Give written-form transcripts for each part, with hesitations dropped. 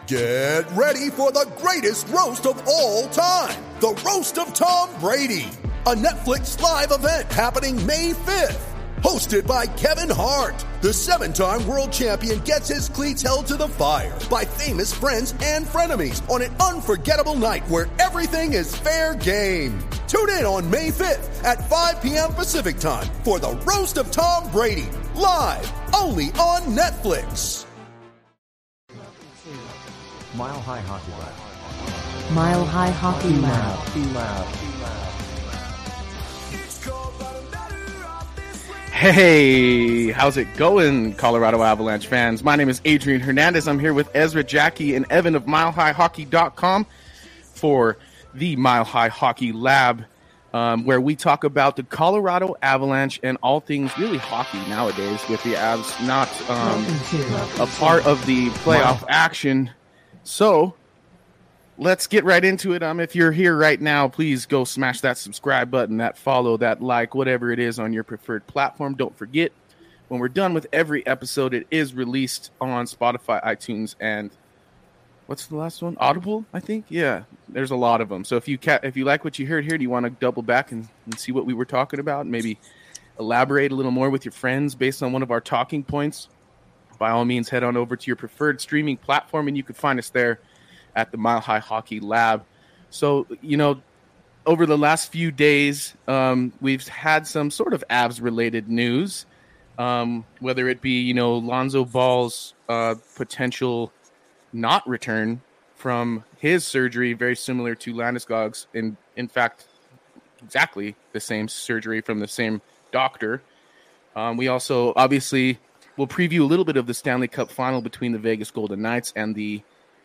Get ready for the greatest roast of all time, the Roast of Tom Brady, a Netflix live event happening May 5th. Hosted by Kevin Hart, the 7-time world champion gets his cleats held to the fire by famous friends and frenemies on an unforgettable night where everything is fair game. Tune in on May 5th at 5 p.m. Pacific time for the Roast of Tom Brady, live only on Netflix. Mile High Hockey Lab. Mile High Hockey Lab. Hey, how's it going, Colorado Avalanche fans? My name is Adrian Hernandez. I'm here with Ezra, Jackie, and Evan of MileHighHockey.com for the Mile High Hockey Lab, where we talk about the Colorado Avalanche and all things really hockey nowadays, with the Avs not a part of the playoff action. So let's get right into it. If you're here right now, please go smash that subscribe button, that follow, that like, whatever it is on your preferred platform. Don't forget, when we're done with every episode, it is released on Spotify, iTunes, and what's the last one? Audible, I think. Yeah, there's a lot of them. So if you like what you heard here, do you want to double back and see what we were talking about? Maybe elaborate a little more with your friends based on one of our talking points? By all means, head on over to your preferred streaming platform, and you can find us there at the Mile High Hockey Lab. So, over the last few days, we've had some sort of Avs-related news, whether it be, Lonzo Ball's potential not return from his surgery, very similar to Landeskog's, in fact, exactly the same surgery from the same doctor. We also, obviously, will preview a little bit of the Stanley Cup final between the Vegas Golden Knights and the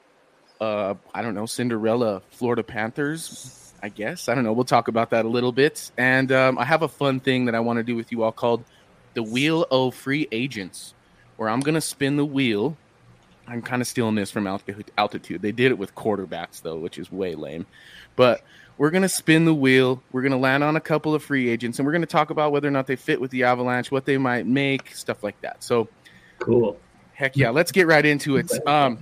Cinderella Florida Panthers, I guess. I don't know. We'll talk about that a little bit. And I have a fun thing that I want to do with you all called the Wheel of Free Agents, where I'm going to spin the wheel. I'm kind of stealing this from Altitude. They did it with quarterbacks, though, which is way lame. But we're going to spin the wheel. We're going to land on a couple of free agents, and we're going to talk about whether or not they fit with the Avalanche, what they might make, stuff like that. So, cool. Heck yeah. Let's get right into it.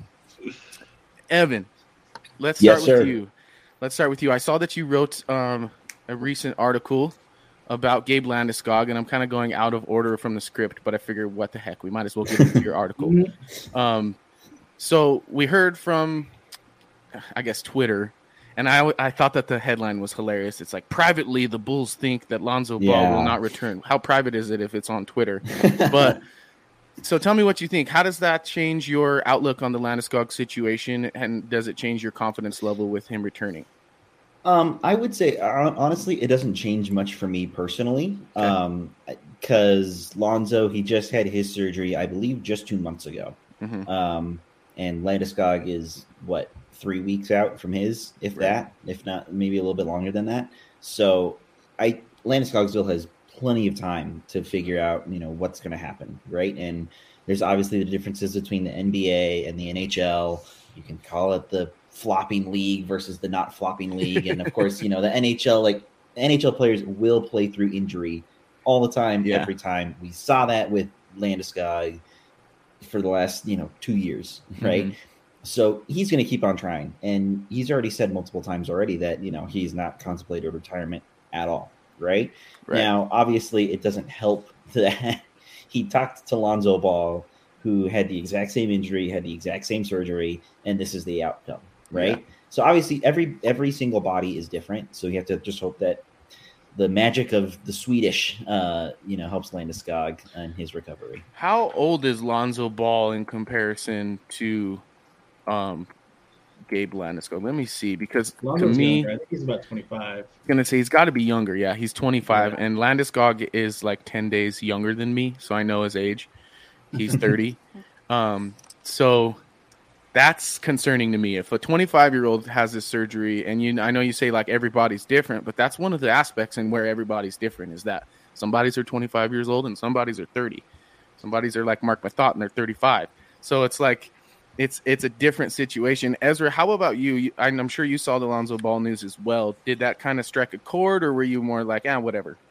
Evan, let's start with you. Let's start with you. I saw that you wrote a recent article about Gabe Landeskog, and I'm kind of going out of order from the script, but I figured, what the heck, we might as well get into your article. So we heard from, I guess, Twitter, and I thought that the headline was hilarious. It's like, privately, the Bulls think that Lonzo Ball will not return. How private is it if it's on Twitter? But so tell me what you think. How does that change your outlook on the Landeskog situation, and does it change your confidence level with him returning? I would say, honestly, it doesn't change much for me personally, because Lonzo, he just had his surgery, I believe, just 2 months ago. Mm-hmm. And Landeskog is, 3 weeks out from his, if not, maybe a little bit longer than that. So Landeskog still has plenty of time to figure out, what's going to happen, right? And there's obviously the differences between the NBA and the NHL. You can call it the flopping league versus the not flopping league. And of course, the NHL players will play through injury all the time, every time. We saw that with Landeskog for the last, 2 years, right? Mm-hmm. So he's going to keep on trying. And he's already said multiple times already that, he's not contemplated retirement at all, right? Now, obviously, it doesn't help that he talked to Lonzo Ball, who had the exact same injury, had the exact same surgery, and this is the outcome, right? Yeah. So obviously, every single body is different. So you have to just hope that the magic of the Swedish, helps Landeskog and his recovery. How old is Lonzo Ball in comparison to Gabe Landeskog? Let me see, because Lonzo's younger. I think he's about 25. I'm going to say he's got to be younger. Yeah, he's 25, and Landeskog is like 10 days younger than me, so I know his age. He's 30. So that's concerning to me. If a 25-year-old has this surgery, and I know you say like everybody's different, but that's one of the aspects in where everybody's different, is that some bodies are 25 years old and some bodies are 30. Some bodies are like Mark Mathot and they're 35. So it's like it's a different situation. Ezra, how about you? I'm sure you saw the Lonzo Ball news as well. Did that kind of strike a chord, or were you more like, whatever?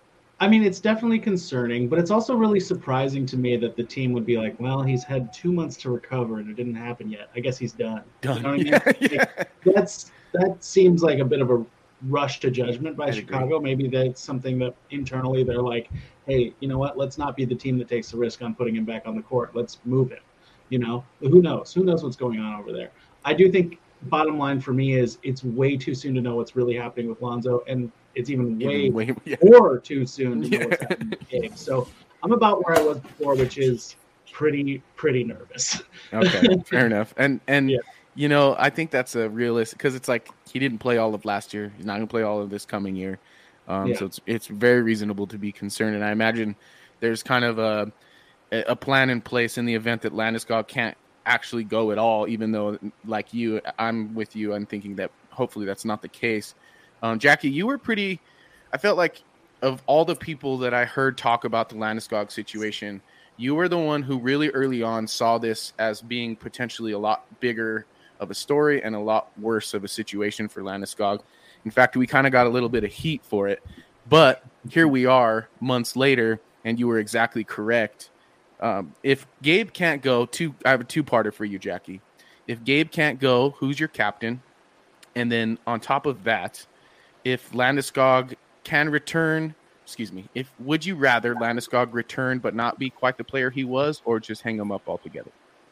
I mean, it's definitely concerning, but it's also really surprising to me that the team would be like, well, he's had 2 months to recover and it didn't happen yet. I guess he's done. Done. You know what I mean? Like, that seems like a bit of a rush to judgment by Chicago. Maybe that's something that internally they're like, hey, you know what? Let's not be the team that takes the risk on putting him back on the court. Let's move him. You know, who knows? Who knows what's going on over there? I do think bottom line for me is it's way too soon to know what's really happening with Lonzo, and it's even way more too soon to know what's happening with Gabe. So I'm about where I was before, which is pretty nervous. Okay, fair enough. And you know, I think that's a realistic, because it's like he didn't play all of last year. He's not going to play all of this coming year. So it's very reasonable to be concerned. And I imagine there's kind of a plan in place in the event that Landeskog can't actually go at all, even though, like you, I'm with you. I'm thinking that hopefully that's not the case. Jackie, you were I felt like of all the people that I heard talk about the Landeskog situation, you were the one who really early on saw this as being potentially a lot bigger of a story and a lot worse of a situation for Landeskog. In fact, we kind of got a little bit of heat for it, but here we are months later, and you were exactly correct. If Gabe can't go, I have a two-parter for you, Jackie. If Gabe can't go, who's your captain? And then on top of that, if Landeskog can return, would you rather Landeskog return but not be quite the player he was, or just hang him up altogether?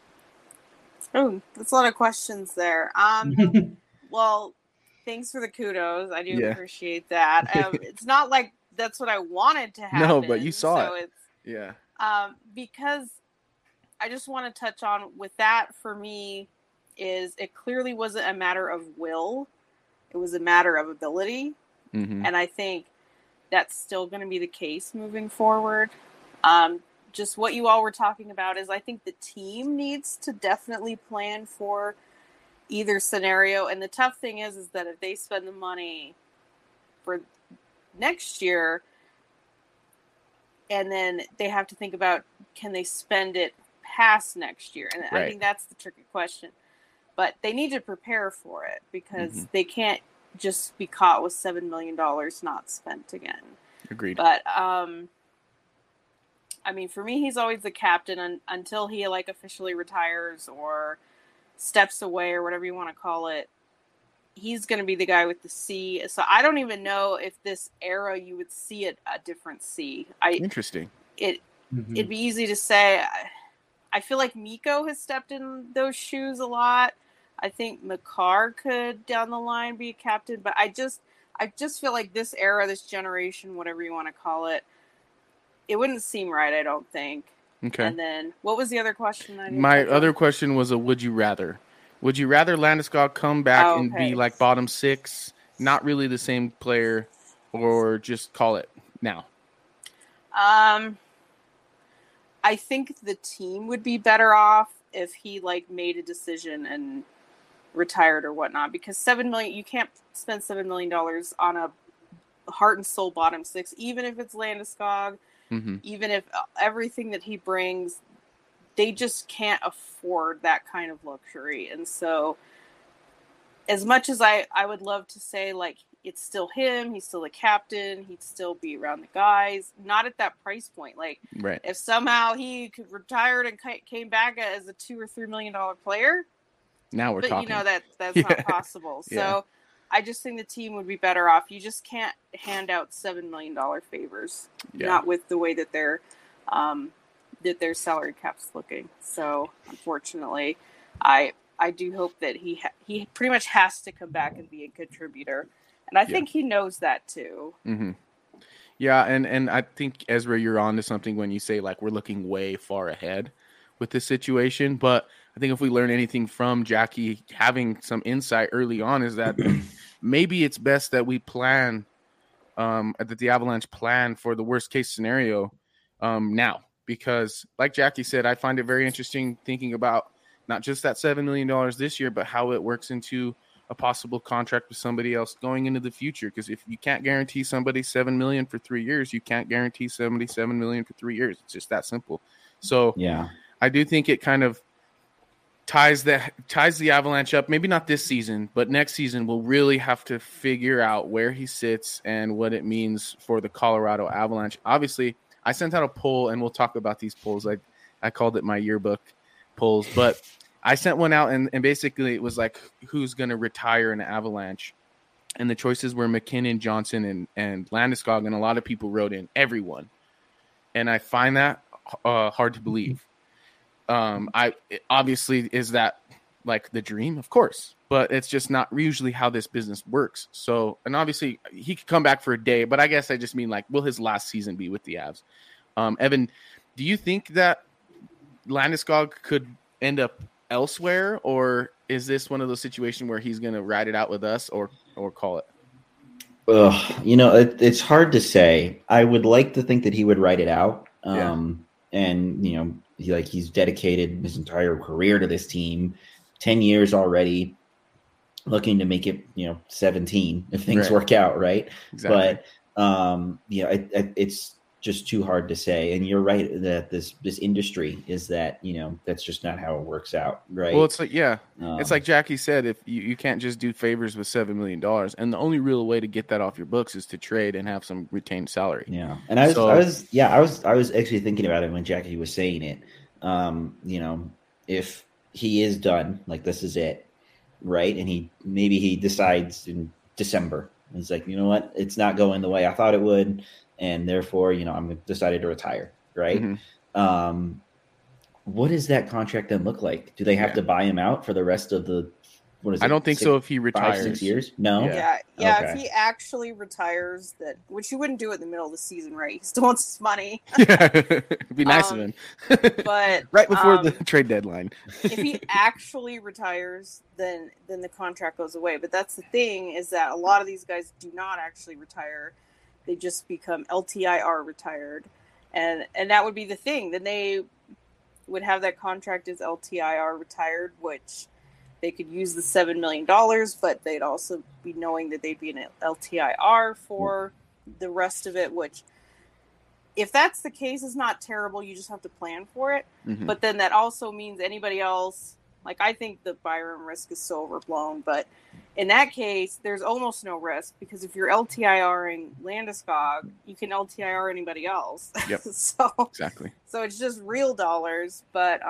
Oh, that's a lot of questions there. Well, thanks for the kudos. I do appreciate that. It's not like that's what I wanted to happen. No, but you saw it. Yeah. Because I just want to touch on with that for me is it clearly wasn't a matter of will. It was a matter of ability. Mm-hmm. And I think that's still going to be the case moving forward. Just what you all were talking about is I think the team needs to definitely plan for either scenario. And the tough thing is that if they spend the money for next year, and then they have to think about, can they spend it past next year? And I think that's the tricky question. But they need to prepare for it because they can't just be caught with $7 million not spent again. Agreed. But, I mean, for me, he's always the captain until he, like, officially retires or steps away or whatever you want to call it. He's going to be the guy with the C. So I don't even know if this era you would see it a different C. Interesting. It'd be easy to say. I feel like Mikko has stepped in those shoes a lot. I think Makar could down the line be a captain, but I just feel like this era, this generation, whatever you want to call it, it wouldn't seem right, I don't think. Okay. And then what was the other question? My other question was a would you rather. Would you rather Landeskog come back and be like bottom six, not really the same player, or just call it now? I think the team would be better off if he like made a decision and retired or whatnot, because $7 million, you can't spend $7 million on a heart and soul bottom six, even if it's Landeskog, even if everything that he brings, they just can't afford that kind of luxury. And so as much as I would love to say, like, it's still him, he's still the captain, he'd still be around the guys, not at that price point. Like, if somehow he could retired and came back as a $2 or $3 million player, now we're talking. You know, that's not possible. So I just think the team would be better off. You just can't hand out $7 million favors, not with the way that their salary cap's looking. So unfortunately, I do hope that he pretty much has to come back and be a contributor. And I think he knows that too. Mm-hmm. Yeah, and I think, Ezra, you're on to something when you say, like, we're looking way far ahead with this situation. But I think if we learn anything from Jackie having some insight early on is that maybe it's best that we plan, that the Avalanche plan for the worst-case scenario now. Because, like Jackie said, I find it very interesting thinking about not just that $7 million this year, but how it works into a possible contract with somebody else going into the future. Because if you can't guarantee somebody $7 million for 3 years, you can't guarantee somebody $7 million for 3 years. It's just that simple. So I do think it kind of ties the Avalanche up. Maybe not this season, but next season we'll really have to figure out where he sits and what it means for the Colorado Avalanche. Obviously, I sent out a poll, and we'll talk about these polls. I called it my yearbook polls, but I sent one out, and basically it was like, who's going to retire in the Avalanche? And the choices were McKinnon, Johnson, and Landeskog, and a lot of people wrote in everyone. And I find that hard to believe. Obviously, is that like the dream? Of course, but it's just not usually how this business works. So, and obviously he could come back for a day, but I guess I just mean, like, will his last season be with the Avs? Evan, do you think that Landeskog could end up elsewhere, or is this one of those situations where he's going to ride it out with us or call it? It's hard to say. I would like to think that he would ride it out. And, he's dedicated his entire career to this team, 10 years already, looking to make it, 17 if things work out, right? Exactly. But, it's just too hard to say. And you're right that this industry is that, that's just not how it works out, right? Well, it's like, it's like Jackie said, if you can't just do favors with $7 million, and the only real way to get that off your books is to trade and have some retained salary. Yeah. And I was actually thinking about it when Jackie was saying it. If he is done, like, this is it, right? And he decides in December, he's like, you know what, it's not going the way I thought it would, and therefore, I'm decided to retire, right? Mm-hmm. What does that contract then look like? Do they have to buy him out for the rest of the, what is it? I don't think so if he retires. 5-6 years? No? Yeah. Okay. If he actually retires, which you wouldn't do in the middle of the season, right? He still wants his money. Yeah, it'd be nice of him. But right before the trade deadline. If he actually retires, then the contract goes away. But that's the thing, is that a lot of these guys do not actually retire. They just become LTIR retired. And that would be the thing. Then they would have that contract as LTIR retired, which they could use the $7 million, but they'd also be knowing that they'd be an LTIR for the rest of it, which, if that's the case, is not terrible. You just have to plan for it. Mm-hmm. But then that also means anybody else, like, I think the Byram risk is so overblown, but in that case, there's almost no risk, because if you're LTIRing Landeskog, you can LTIR anybody else. Yep. Exactly. So it's just real dollars, but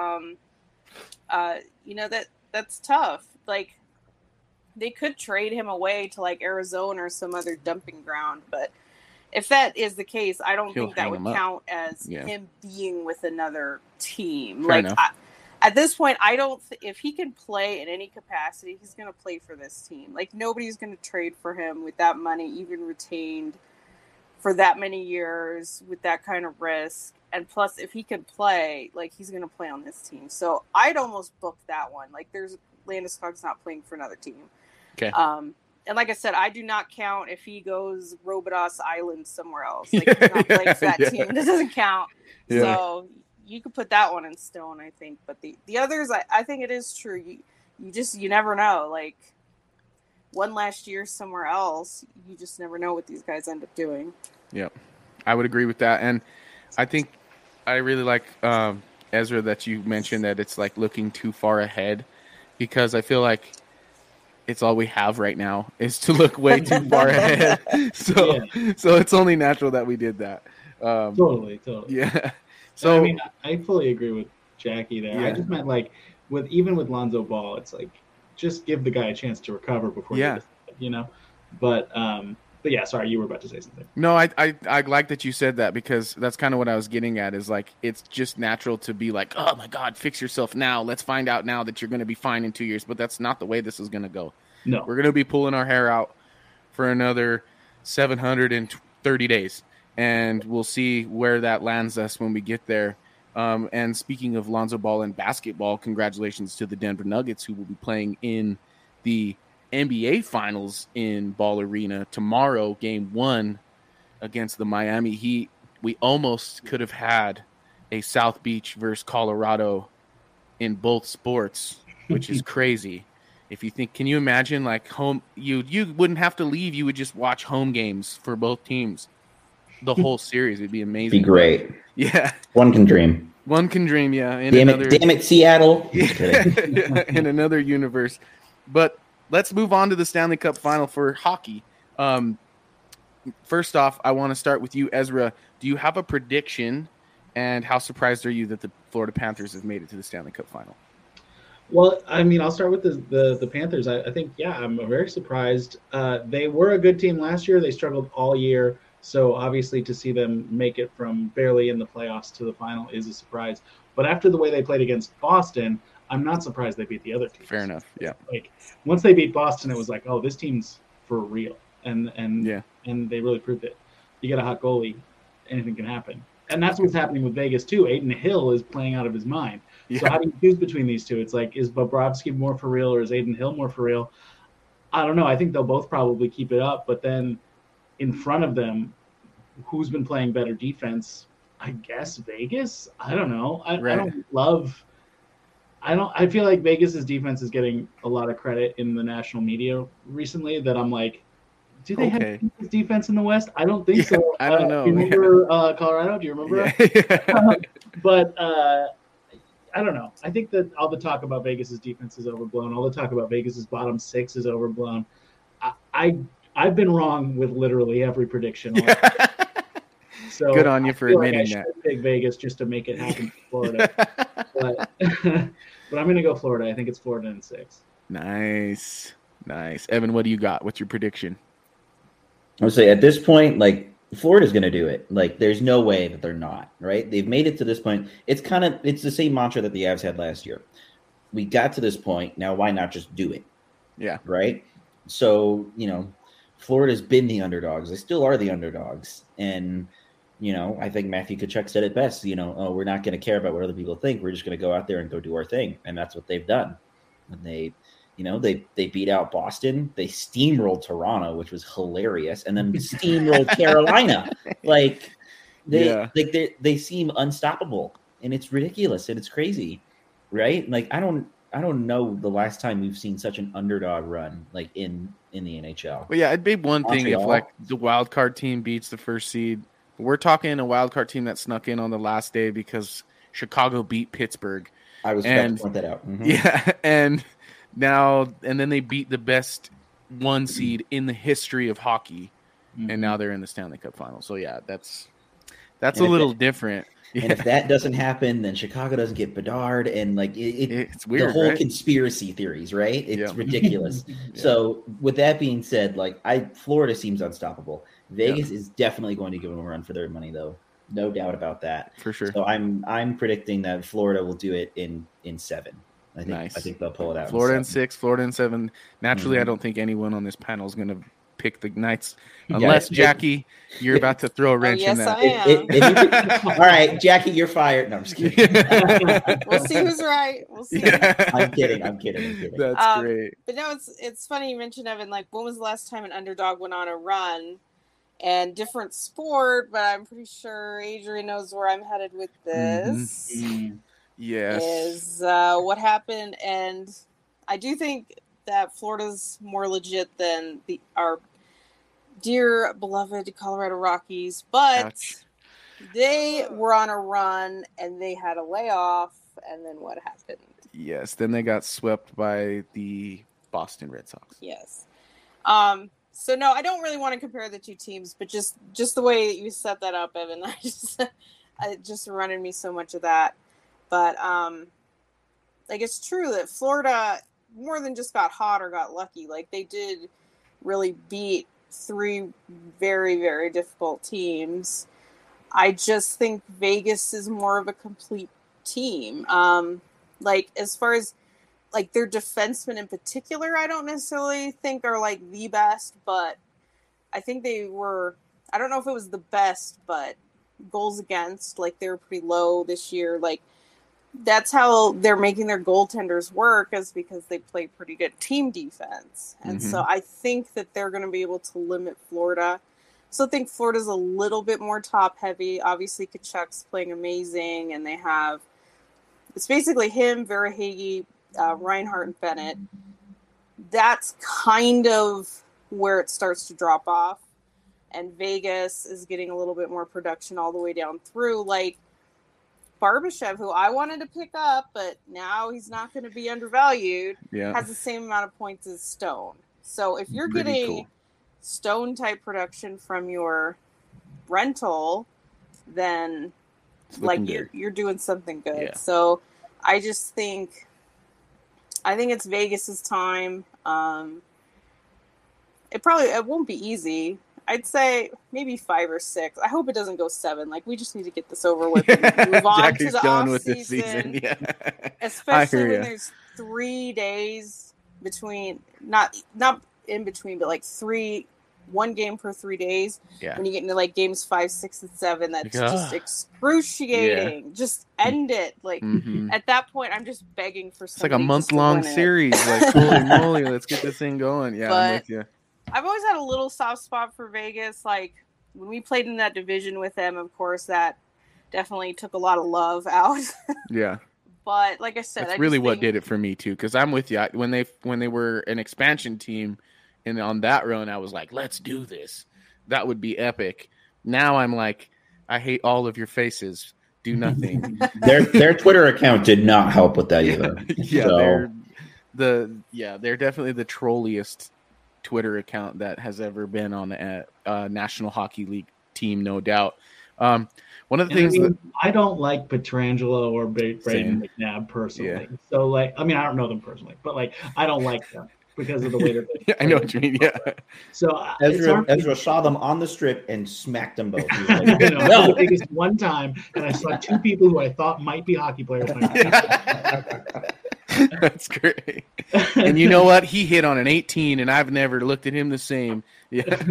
that's tough. Like, they could trade him away to, like, Arizona or some other dumping ground, but if that is the case, I don't think that would count as him being with another team. Fair enough. At this point, I don't. If he can play in any capacity, he's going to play for this team. Like, nobody's going to trade for him with that money, even retained, for that many years with that kind of risk. And plus, if he can play, like, he's going to play on this team. So I'd almost book that one. Like, Landeskog's not playing for another team. Okay. And like I said, I do not count if he goes Robidas Island somewhere else. Like, he's not playing for that team. That doesn't count. Yeah. So you could put that one in stone, I think. But the others, I think it is true. You never know. Like, one last year somewhere else, you just never know what these guys end up doing. Yeah, I would agree with that. And I think I really like, Ezra, that you mentioned that it's like looking too far ahead, because I feel like it's all we have right now is to look way too far ahead. So it's only natural that we did that. Totally. Yeah. So, I mean, I fully agree with Jackie there. Yeah. I just meant, like, with Lonzo Ball, it's like, just give the guy a chance to recover before But yeah, sorry, you were about to say something. No, I like that you said that, because that's kind of what I was getting at, is like, it's just natural to be like, oh my God, fix yourself now. Let's find out now that you're going to be fine in 2 years. But that's not the way this is going to go. No. We're going to be pulling our hair out for another 730 days. And we'll see where that lands us when we get there. And speaking of Lonzo Ball and basketball, congratulations to the Denver Nuggets, who will be playing in the NBA Finals in Ball Arena tomorrow, Game 1 against the Miami Heat. We almost could have had a South Beach versus Colorado in both sports, which is crazy. If you think, can you imagine, like, home? You wouldn't have to leave. You would just watch home games for both teams. The whole series would be amazing. Be great. Yeah. One can dream. One can dream, yeah. Damn it, Seattle. In another universe. But let's move on to the Stanley Cup Final for hockey. First off, I want to start with you, Ezra. Do you have a prediction, and how surprised are you that the Florida Panthers have made it to the Stanley Cup Final? Well, I mean, I'll start with the Panthers. I think, I'm very surprised. They were a good team last year. They struggled all year. So obviously to see them make it from barely in the playoffs to the final is a surprise. But after the way they played against Boston, I'm not surprised they beat the other teams. Fair enough, yeah. Like once they beat Boston, it was like, oh, this team's for real. And they really proved it. You get a hot goalie, anything can happen. And that's what's happening with Vegas too. Adin Hill is playing out of his mind. Yeah. So how do you choose between these two? It's like, is Bobrovsky more for real or is Adin Hill more for real? I don't know. I think they'll both probably keep it up, but then in front of them, who's been playing better defense? I guess Vegas. I don't know. I feel like Vegas's defense is getting a lot of credit in the national media recently. That I'm like, do they have defense in the West? I don't think so. I don't know. Do you remember Colorado? Do you remember? But I don't know. I think that all the talk about Vegas's defense is overblown. All the talk about Vegas's bottom six is overblown. I've been wrong with literally every prediction. So good on you for admitting I should pick Vegas just to make it happen for Florida. but I'm going to go Florida. I think it's Florida in 6. Nice. Evan, what do you got? What's your prediction? I would say at this point, like, Florida's going to do it. Like, there's no way that they're not, right? They've made it to this point. It's the same mantra that the Avs had last year. We got to this point. Now, why not just do it? Yeah. Right? So, Florida's been the underdogs. They still are the underdogs. And, I think Matthew Tkachuk said it best, we're not going to care about what other people think. We're just going to go out there and go do our thing. And that's what they've done. And they beat out Boston. They steamrolled Toronto, which was hilarious. And then steamrolled Carolina. Like, they seem unstoppable. And it's ridiculous. And it's crazy. Right? Like, I don't know the last time we've seen such an underdog run, like, in the NHL. Well, yeah, it'd be one thing if, like, the wild card team beats the first seed. We're talking a wild card team that snuck in on the last day because Chicago beat Pittsburgh. I was about to point that out. Mm-hmm. Yeah, and then they beat the best one seed in the history of hockey, and now they're in the Stanley Cup Final. So yeah, that's a little different. And if that doesn't happen, then Chicago doesn't get Bedard, and like it's weird. The whole right? conspiracy theories, right? It's ridiculous. Yeah. So with that being said, like Florida seems unstoppable. Vegas is definitely going to give them a run for their money, though. No doubt about that. For sure. So I'm predicting that Florida will do it in 7. I think they'll pull it out. Florida in 6, Florida in 7. Naturally, I don't think anyone on this panel is going to pick the Knights, unless Jackie, you're about to throw a wrench in that. I am. All right, Jackie, you're fired. No, I'm just kidding. We'll see who's right. We'll see. I'm kidding. That's great. But no, it's funny you mentioned, Evan. Like, when was the last time an underdog went on a run? And different sport, but I'm pretty sure Adrian knows where I'm headed with this. Mm-hmm. Yes. Is what happened, and I do think that Florida's more legit than our dear beloved Colorado Rockies, but they were on a run and they had a layoff, and then what happened? Yes, then they got swept by the Boston Red Sox. Yes. So no, I don't really want to compare the two teams, but just the way you set that up, Evan, it just reminded me so much of that. But like, it's true that Florida more than just got hot or got lucky. Like, they did really beat 3 very, very difficult teams. I just think Vegas is more of a complete team. Like, as far as like their defensemen in particular, I don't necessarily think are like the best, but I think they were, I don't know if it was the best, but goals against, like, they were pretty low this year. Like, that's how they're making their goaltenders work, is because they play pretty good team defense. And so I think that they're going to be able to limit Florida. So I think Florida's a little bit more top heavy. Obviously, Tkachuk's playing amazing, and they have, it's basically him, Verhaeghe, Reinhart, and Bennett. That's kind of where it starts to drop off. And Vegas is getting a little bit more production all the way down through. Like, Barbashev, who I wanted to pick up, but now he's not going to be undervalued, has the same amount of points as Stone. So if you're getting Stone type production from your rental, then like you're doing something good. Yeah. So I just think it's Vegas's time. It won't be easy. I'd say maybe 5 or 6. I hope it doesn't go 7. Like, we just need to get this over with and move on to the off season. Yeah. Especially when there's 3 days between, not in between, but like 1 game per 3 days. Yeah. When you get into like games 5, 6, and 7, that's just excruciating. Yeah. Just end it. Like at that point, I'm just begging for something. It's like a month-long series. Like, holy moly, let's get this thing going. Yeah, I'm with you. I've always had a little soft spot for Vegas. Like when we played in that division with them, of course, that definitely took a lot of love out. Yeah. But like I said, that's really what did it for me too. Because I'm with you. When they were an expansion team, and on that run, I was like, let's do this. That would be epic. Now I'm like, I hate all of your faces. Do nothing. Their Twitter account did not help with that either. Yeah, so. They're definitely the trolliest Twitter account that has ever been on a National Hockey League team, no doubt. One of the things I don't like Pietrangelo or Brayden McNabb personally. Yeah. So like, I mean, I don't know them personally, but like, I don't like them because of the way that they I know what you mean. Yeah. So Ezra saw them on the strip and smacked them both. He was like, the biggest one time, and I saw 2 people who I thought might be hockey players. That's great. And you know what? He hit on an 18, and I've never looked at him the same. Yeah.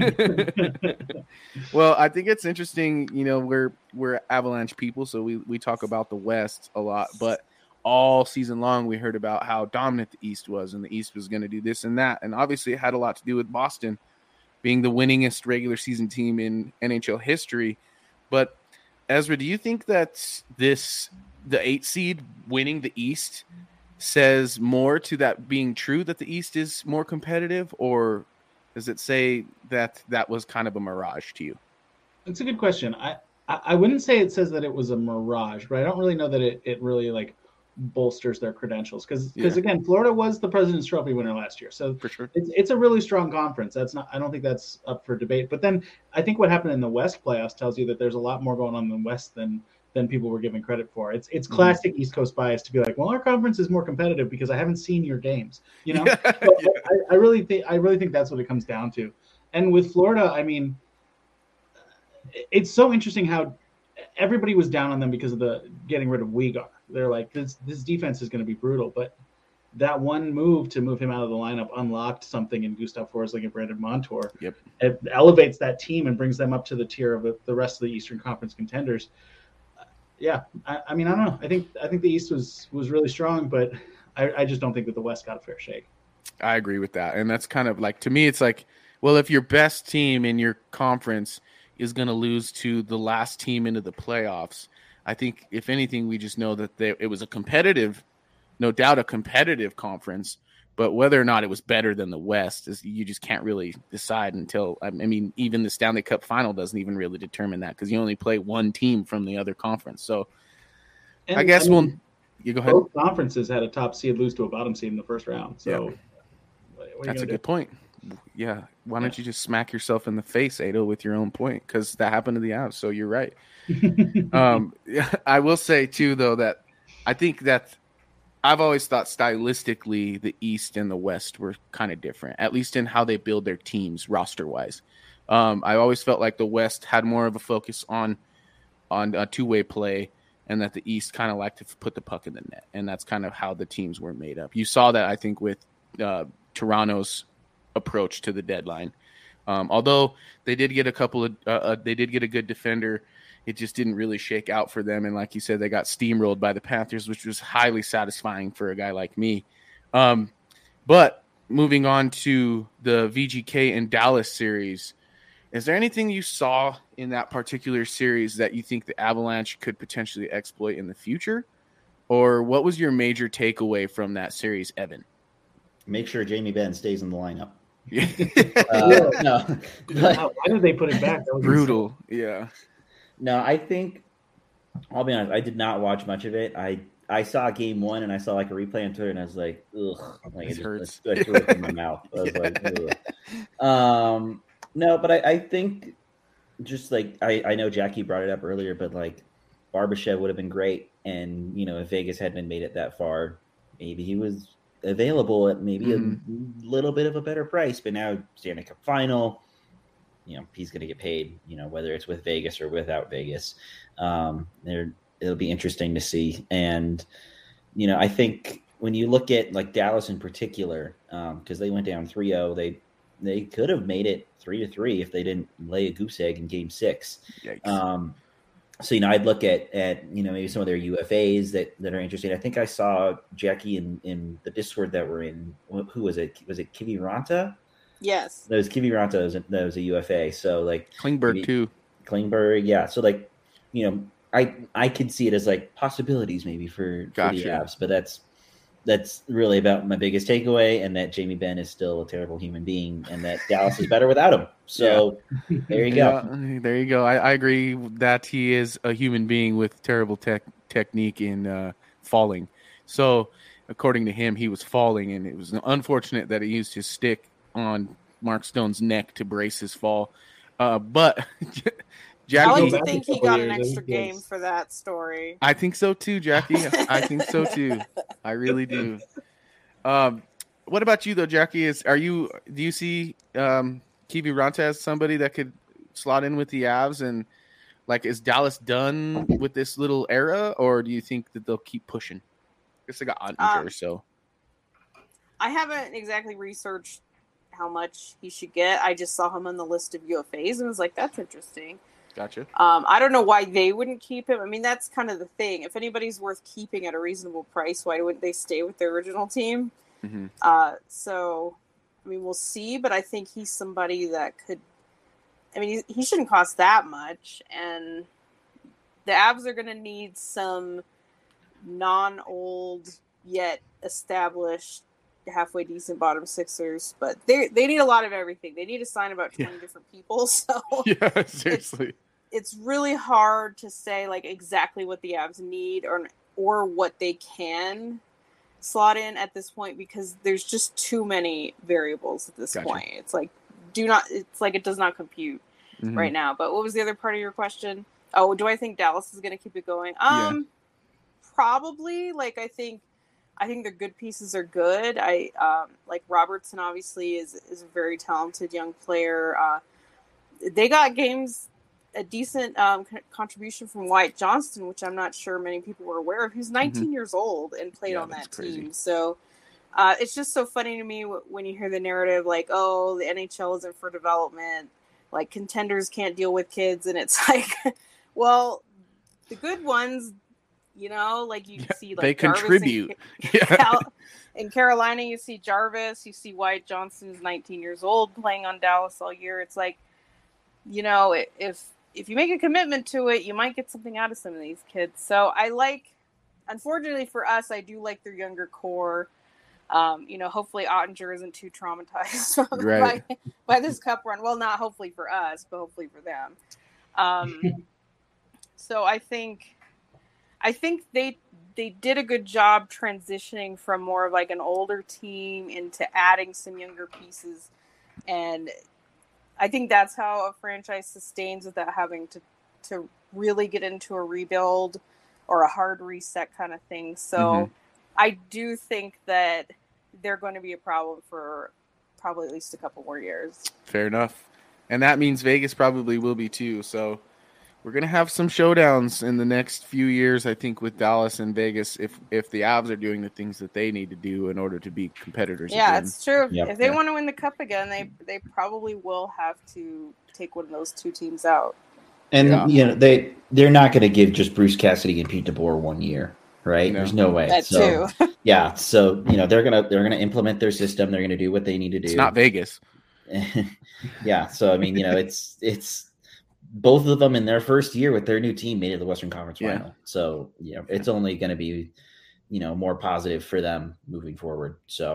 Well, I think it's interesting. You know, we're Avalanche people, so we talk about the West a lot. But all season long, we heard about how dominant the East was, and the East was going to do this and that. And obviously, it had a lot to do with Boston being the winningest regular season team in NHL history. But Ezra, do you think that the 8 seed winning the East says more to that being true, that the East is more competitive, or does it say that was kind of a mirage to you? It's a good question. I wouldn't say it says that it was a mirage, but I don't really know that it really like bolsters their credentials because again, Florida was the President's Trophy winner last year, so for sure it's a really strong conference. I don't think that's up for debate. But then I think what happened in the West playoffs tells you that there's a lot more going on in the West than people were giving credit for. It's classic East Coast bias to be like, well, our conference is more competitive because I haven't seen your games, you know. I really think that's what it comes down to. And with Florida, I mean, it's so interesting how everybody was down on them because of the getting rid of Weegar. They're like, this defense is going to be brutal, but that one move to move him out of the lineup unlocked something in Gustav Forsling and Brandon Montour. Yep. It elevates that team and brings them up to the tier of the rest of the Eastern Conference contenders. Yeah, I mean, I don't know. I think the East was really strong, but I just don't think that the West got a fair shake. I agree with that, and that's kind of like, to me, it's like, well, if your best team in your conference is going to lose to the last team into the playoffs, I think if anything, we just know that it was a competitive, no doubt, a competitive conference. But whether or not it was better than the West, you just can't really decide until, I mean, even the Stanley Cup final doesn't even really determine that because you only play one team from the other conference. So I guess you go ahead. Both conferences had a top seed lose to a bottom seed in the first round. So that's a good point. Yeah. Why don't you just smack yourself in the face, Ado, with your own point? Because that happened to the Avs. So you're right. I will say, too, though, that I think that I've always thought stylistically the East and the West were kind of different, at least in how they build their teams roster-wise. I always felt like the West had more of a focus on a two-way play, and that the East kind of liked to put the puck in the net, and that's kind of how the teams were made up. You saw that, I think, with Toronto's approach to the deadline. Although they did get they did get a good defender, it just didn't really shake out for them. And like you said, they got steamrolled by the Panthers, which was highly satisfying for a guy like me. But moving on to the VGK and Dallas series, is there anything you saw in that particular series that you think the Avalanche could potentially exploit in the future? Or what was your major takeaway from that series, Evan? Make sure Jamie Benn stays in the lineup. No. Why did they put it back? That was brutal. Insane. Yeah. No, I think I'll be honest, I did not watch much of it. I saw game one and I saw like a replay on Twitter and I was like, ugh, like it hurts. I threw it in my mouth. I was like, ugh. No, but I think just like I know Jackie brought it up earlier, but like Barbashev would have been great. And if Vegas hadn't made it that far, maybe he was available at maybe a little bit of a better price. But now Stanley Cup final, he's going to get paid. Whether it's with Vegas or without Vegas, it'll be interesting to see. And I think when you look at like Dallas in particular, because they went down 3-0, they could have made it 3-3 if they didn't lay a goose egg in Game 6. So, I'd look at maybe some of their UFAs that are interesting. I think I saw Jackie in the Discord that we're in. Who was it? Was it Kiviranta? Yes. That was Kiviranta. That was a UFA. So, like Klingberg too. Klingberg, yeah. So, like, I could see it as like possibilities maybe for the Avs, but that's really about my biggest takeaway, and that Jamie Benn is still a terrible human being, and that Dallas is better without him. So there you go. There you go. I agree that he is a human being with terrible technique in falling. So according to him, he was falling, and it was unfortunate that he used his stick on Mark Stone's neck to brace his fall. But Jackie, I like to think he got an extra game for that story. I think so too, Jackie. I think so too. I really do. What about you though, Jackie? Do you see Kiviranta as somebody that could slot in with the Avs, and like is Dallas done with this little era, or do you think that they'll keep pushing? I guess they got Ottinger, so I haven't exactly researched how much he should get. I just saw him on the list of UFAs and was like, that's interesting. Gotcha. I don't know why they wouldn't keep him. I mean, that's kind of the thing. If anybody's worth keeping at a reasonable price, why wouldn't they stay with their original team? Mm-hmm. So, I mean, we'll see. But I think he's somebody that could. I mean, he shouldn't cost that much. And the Avs are going to need some non-old yet established, halfway decent bottom sixers, but they need a lot of everything. They need to sign about 20 different people. So yeah, seriously, it's really hard to say like exactly what the Avs need or what they can slot in at this point, because there's just too many variables at this point. It's like it does not compute right now. But what was the other part of your question? Oh, do I think Dallas is going to keep it going? Probably. Like I think their good pieces are good. Like Robertson obviously is a very talented young player. They got a decent contribution from Wyatt Johnston, which I'm not sure many people were aware of. He's 19 years old and played on that team. So it's just so funny to me when you hear the narrative like, oh, the NHL isn't for development. Like contenders can't deal with kids. And it's like, well, the good ones, like you see like they Jarvis contribute. In Carolina, you see Jarvis, you see Wyatt Johnston's 19 years old playing on Dallas all year. It's like, if you make a commitment to it, you might get something out of some of these kids. So unfortunately for us, I do like their younger core. Hopefully Ottinger isn't too traumatized by this cup run. Well, not hopefully for us, but hopefully for them. So I think they did a good job transitioning from more of like an older team into adding some younger pieces. And I think that's how a franchise sustains without having to really get into a rebuild or a hard reset kind of thing. So I do think that they're going to be a problem for probably at least a couple more years. Fair enough. And that means Vegas probably will be too. So we're going to have some showdowns in the next few years, I think, with Dallas and Vegas if the Avs are doing the things that they need to do in order to be competitors again. It's true. Yep. If they want to win the cup again, they probably will have to take one of those two teams out. And, they're not going to give just Bruce Cassidy and Pete DeBoer 1 year, right? No. There's no way. That too. Yeah, so, they're going to implement their system. They're going to do what they need to do. It's not Vegas. Yeah, so, I mean, it's both of them in their first year with their new team made it the Western Conference Final. So, it's only going to be, more positive for them moving forward. So,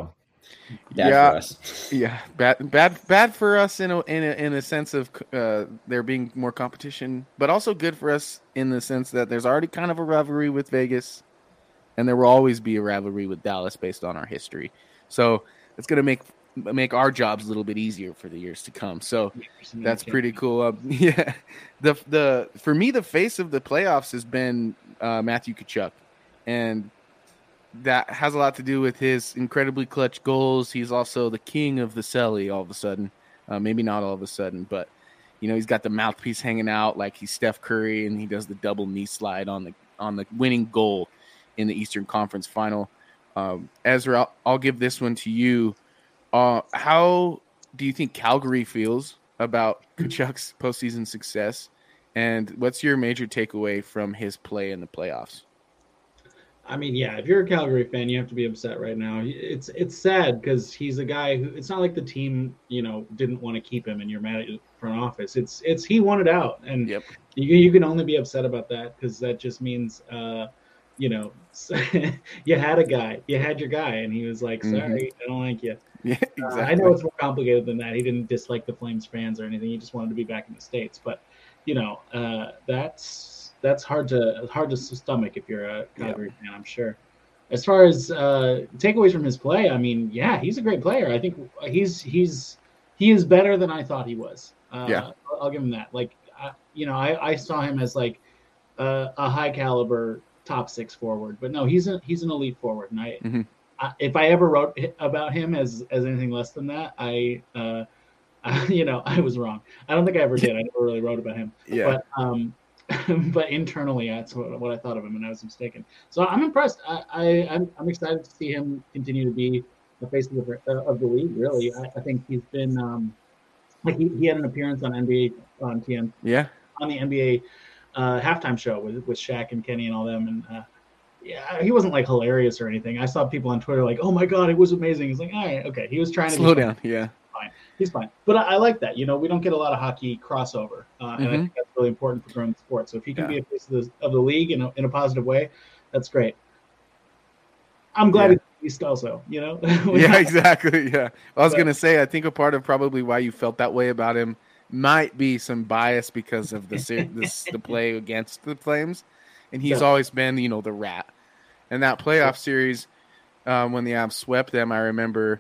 Bad for us. Yeah, bad for us in a sense of there being more competition, but also good for us in the sense that there's already kind of a rivalry with Vegas, and there will always be a rivalry with Dallas based on our history. So it's going to make our jobs a little bit easier for the years to come. So that's pretty cool. Yeah, for me, the face of the playoffs has been Matthew Tkachuk, and that has a lot to do with his incredibly clutch goals. He's also the king of the celly all of a sudden. Maybe not all of a sudden, but he's got the mouthpiece hanging out like he's Steph Curry, and he does the double knee slide on the winning goal in the Eastern Conference Final. Ezra, I'll give this one to you. How do you think Calgary feels about Tkachuk's postseason success, and what's your major takeaway from his play in the playoffs? I mean, yeah, if you're a Calgary fan, you have to be upset right now. It's sad because he's a guy who, it's not like the team, didn't want to keep him and you're mad at the front office. It's he wanted out, and you can only be upset about that because that just means, you had your guy, and he was like, sorry, I don't like you. Yeah, exactly. I know it's more complicated than that. He didn't dislike the Flames fans or anything. He just wanted to be back in the States. But, that's hard to stomach if you're a Calgary fan, I'm sure. As far as takeaways from his play, I mean, yeah, he's a great player. I think he is better than I thought he was. I'll give him that. Like, I saw him as like a high caliber top 6 forward, but no, he's an elite forward. And if I ever wrote about him as anything less than that, I was wrong. I don't think I ever did. I never really wrote about him. Yeah. But internally, that's what I thought of him, and I was mistaken. So I'm impressed. I'm excited to see him continue to be the face of the league. Really, I think he's been he had an appearance on NBA on TN. Yeah. On the NBA halftime show with Shaq and Kenny and all them, and he wasn't like hilarious or anything. I saw people on Twitter like, "Oh my god, it was amazing." He's like, "All right, okay." He was trying to slow down. Yeah. He's fine. But I like that. We don't get a lot of hockey crossover. And I think that's really important for growing the sport. So if he can be a face of the league in a positive way, that's great. I'm glad he's also, Yeah, exactly. Yeah. I was going to say, I think a part of probably why you felt that way about him might be some bias because of the play against the Flames. And he's always been, the rat. And that playoff series, when the Avs swept them, I remember,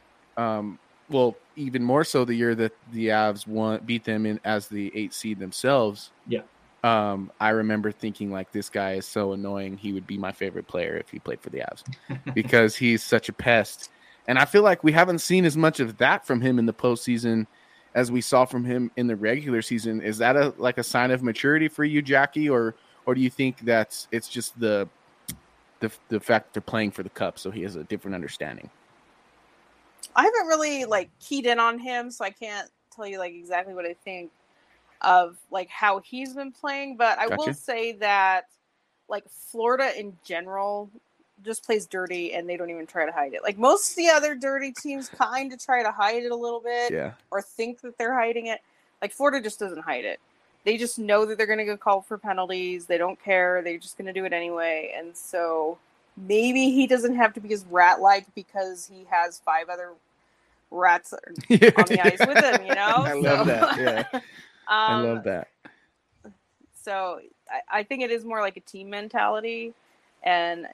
even more so the year that the Avs beat them as the 8th seed themselves. Yeah. I remember thinking like, this guy is so annoying. He would be my favorite player if he played for the Avs because he's such a pest. And I feel like we haven't seen as much of that from him in the postseason as we saw from him in the regular season. Is that a sign of maturity for you, Jackie? Or do you think that it's just the fact they're playing for the cup, so he has a different understanding? I haven't really keyed in on him, so I can't tell you exactly what I think of how he's been playing. But I will say that Florida in general just plays dirty, and they don't even try to hide it. Most of the other dirty teams kind of try to hide it a little bit, or think that they're hiding it. Florida just doesn't hide it. They just know that they're going to get called for penalties. They don't care. They're just going to do it anyway. And so maybe he doesn't have to be as rat-like because he has 5 other rats on the ice with him, I love that. Yeah. I love that. So I think it is more like a team mentality. And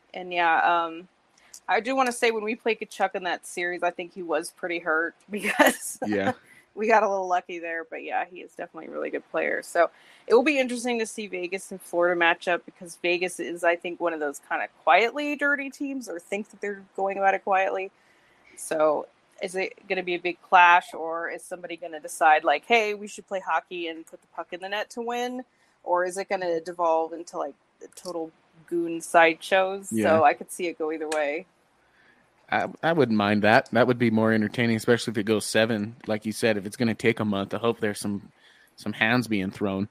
I do want to say when we played Tkachuk in that series, I think he was pretty hurt because we got a little lucky there. But he is definitely a really good player. So it will be interesting to see Vegas and Florida match up because Vegas is, I think, one of those kind of quietly dirty teams or think that they're going about it quietly. So is it going to be a big clash, or is somebody going to decide hey, we should play hockey and put the puck in the net to win? Or is it going to devolve into the total goon sideshows? So I could see it go either way. I wouldn't mind that. That would be more entertaining, especially if it goes 7. Like you said, if it's going to take a month, I hope there's some hands being thrown.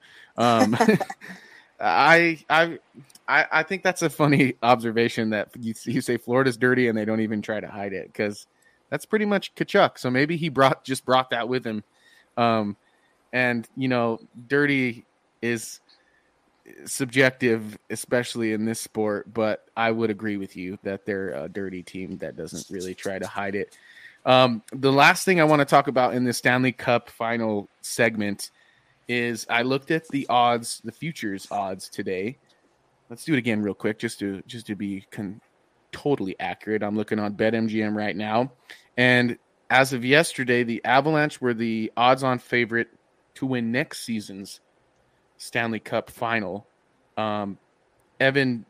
I think that's a funny observation that you say Florida's dirty and they don't even try to hide it, because that's pretty much Tkachuk. So maybe he brought that with him. And dirty is subjective, especially in this sport, but I would agree with you that they're a dirty team that doesn't really try to hide it. The last thing I want to talk about in the Stanley Cup final segment is I looked at the odds, the futures odds today. Let's do it again real quick just to be totally accurate. I'm looking on BetMGM right now, and as of yesterday, the Avalanche were the odds-on favorite to win next season's Stanley Cup final. Evan,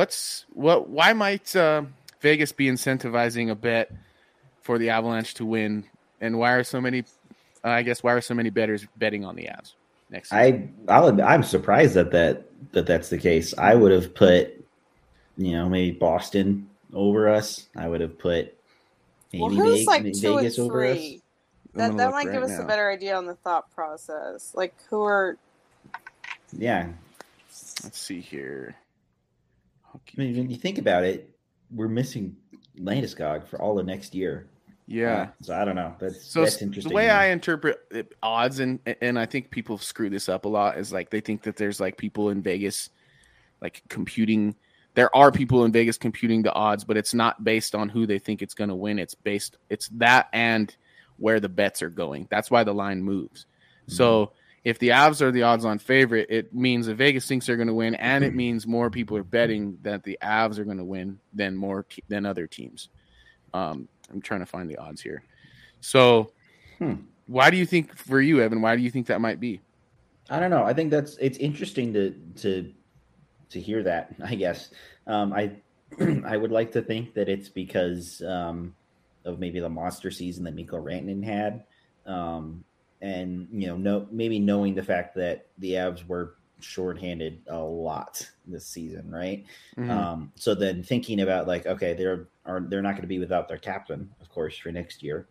why might Vegas be incentivizing a bet for the Avalanche to win, and why are so many bettors betting on the Avs next season? I'm surprised that's the case. I would have put, maybe Boston over us. I would have put maybe who's like Vegas 2 and 3? over us. That might give us a better idea on the thought process. Like who are? Yeah. Let's see here. I mean, when you think about it, we're missing Landeskog for all of next year. Yeah. So I don't know. That's interesting. The way I interpret odds, and I think people screw this up a lot, is like they think that there's like people in Vegas like computing. There are people in Vegas computing the odds, but it's not based on who they think it's going to win. It's that and where the bets are going. That's why the line moves. Mm-hmm. So if the Avs are the odds-on favorite, it means that Vegas thinks they're going to win, and it means more people are betting that the Avs are going to win than other teams. I'm trying to find the odds here. So why do you think, for you, Evan, why do you think that might be? I don't know. I think it's interesting to hear that, I guess. I would like to think that it's because of maybe the monster season that Mikko Rantanen had. And, maybe knowing the fact that the Avs were shorthanded a lot this season, right? Mm-hmm. So then thinking about like, okay, they're not going to be without their captain, of course, for next year.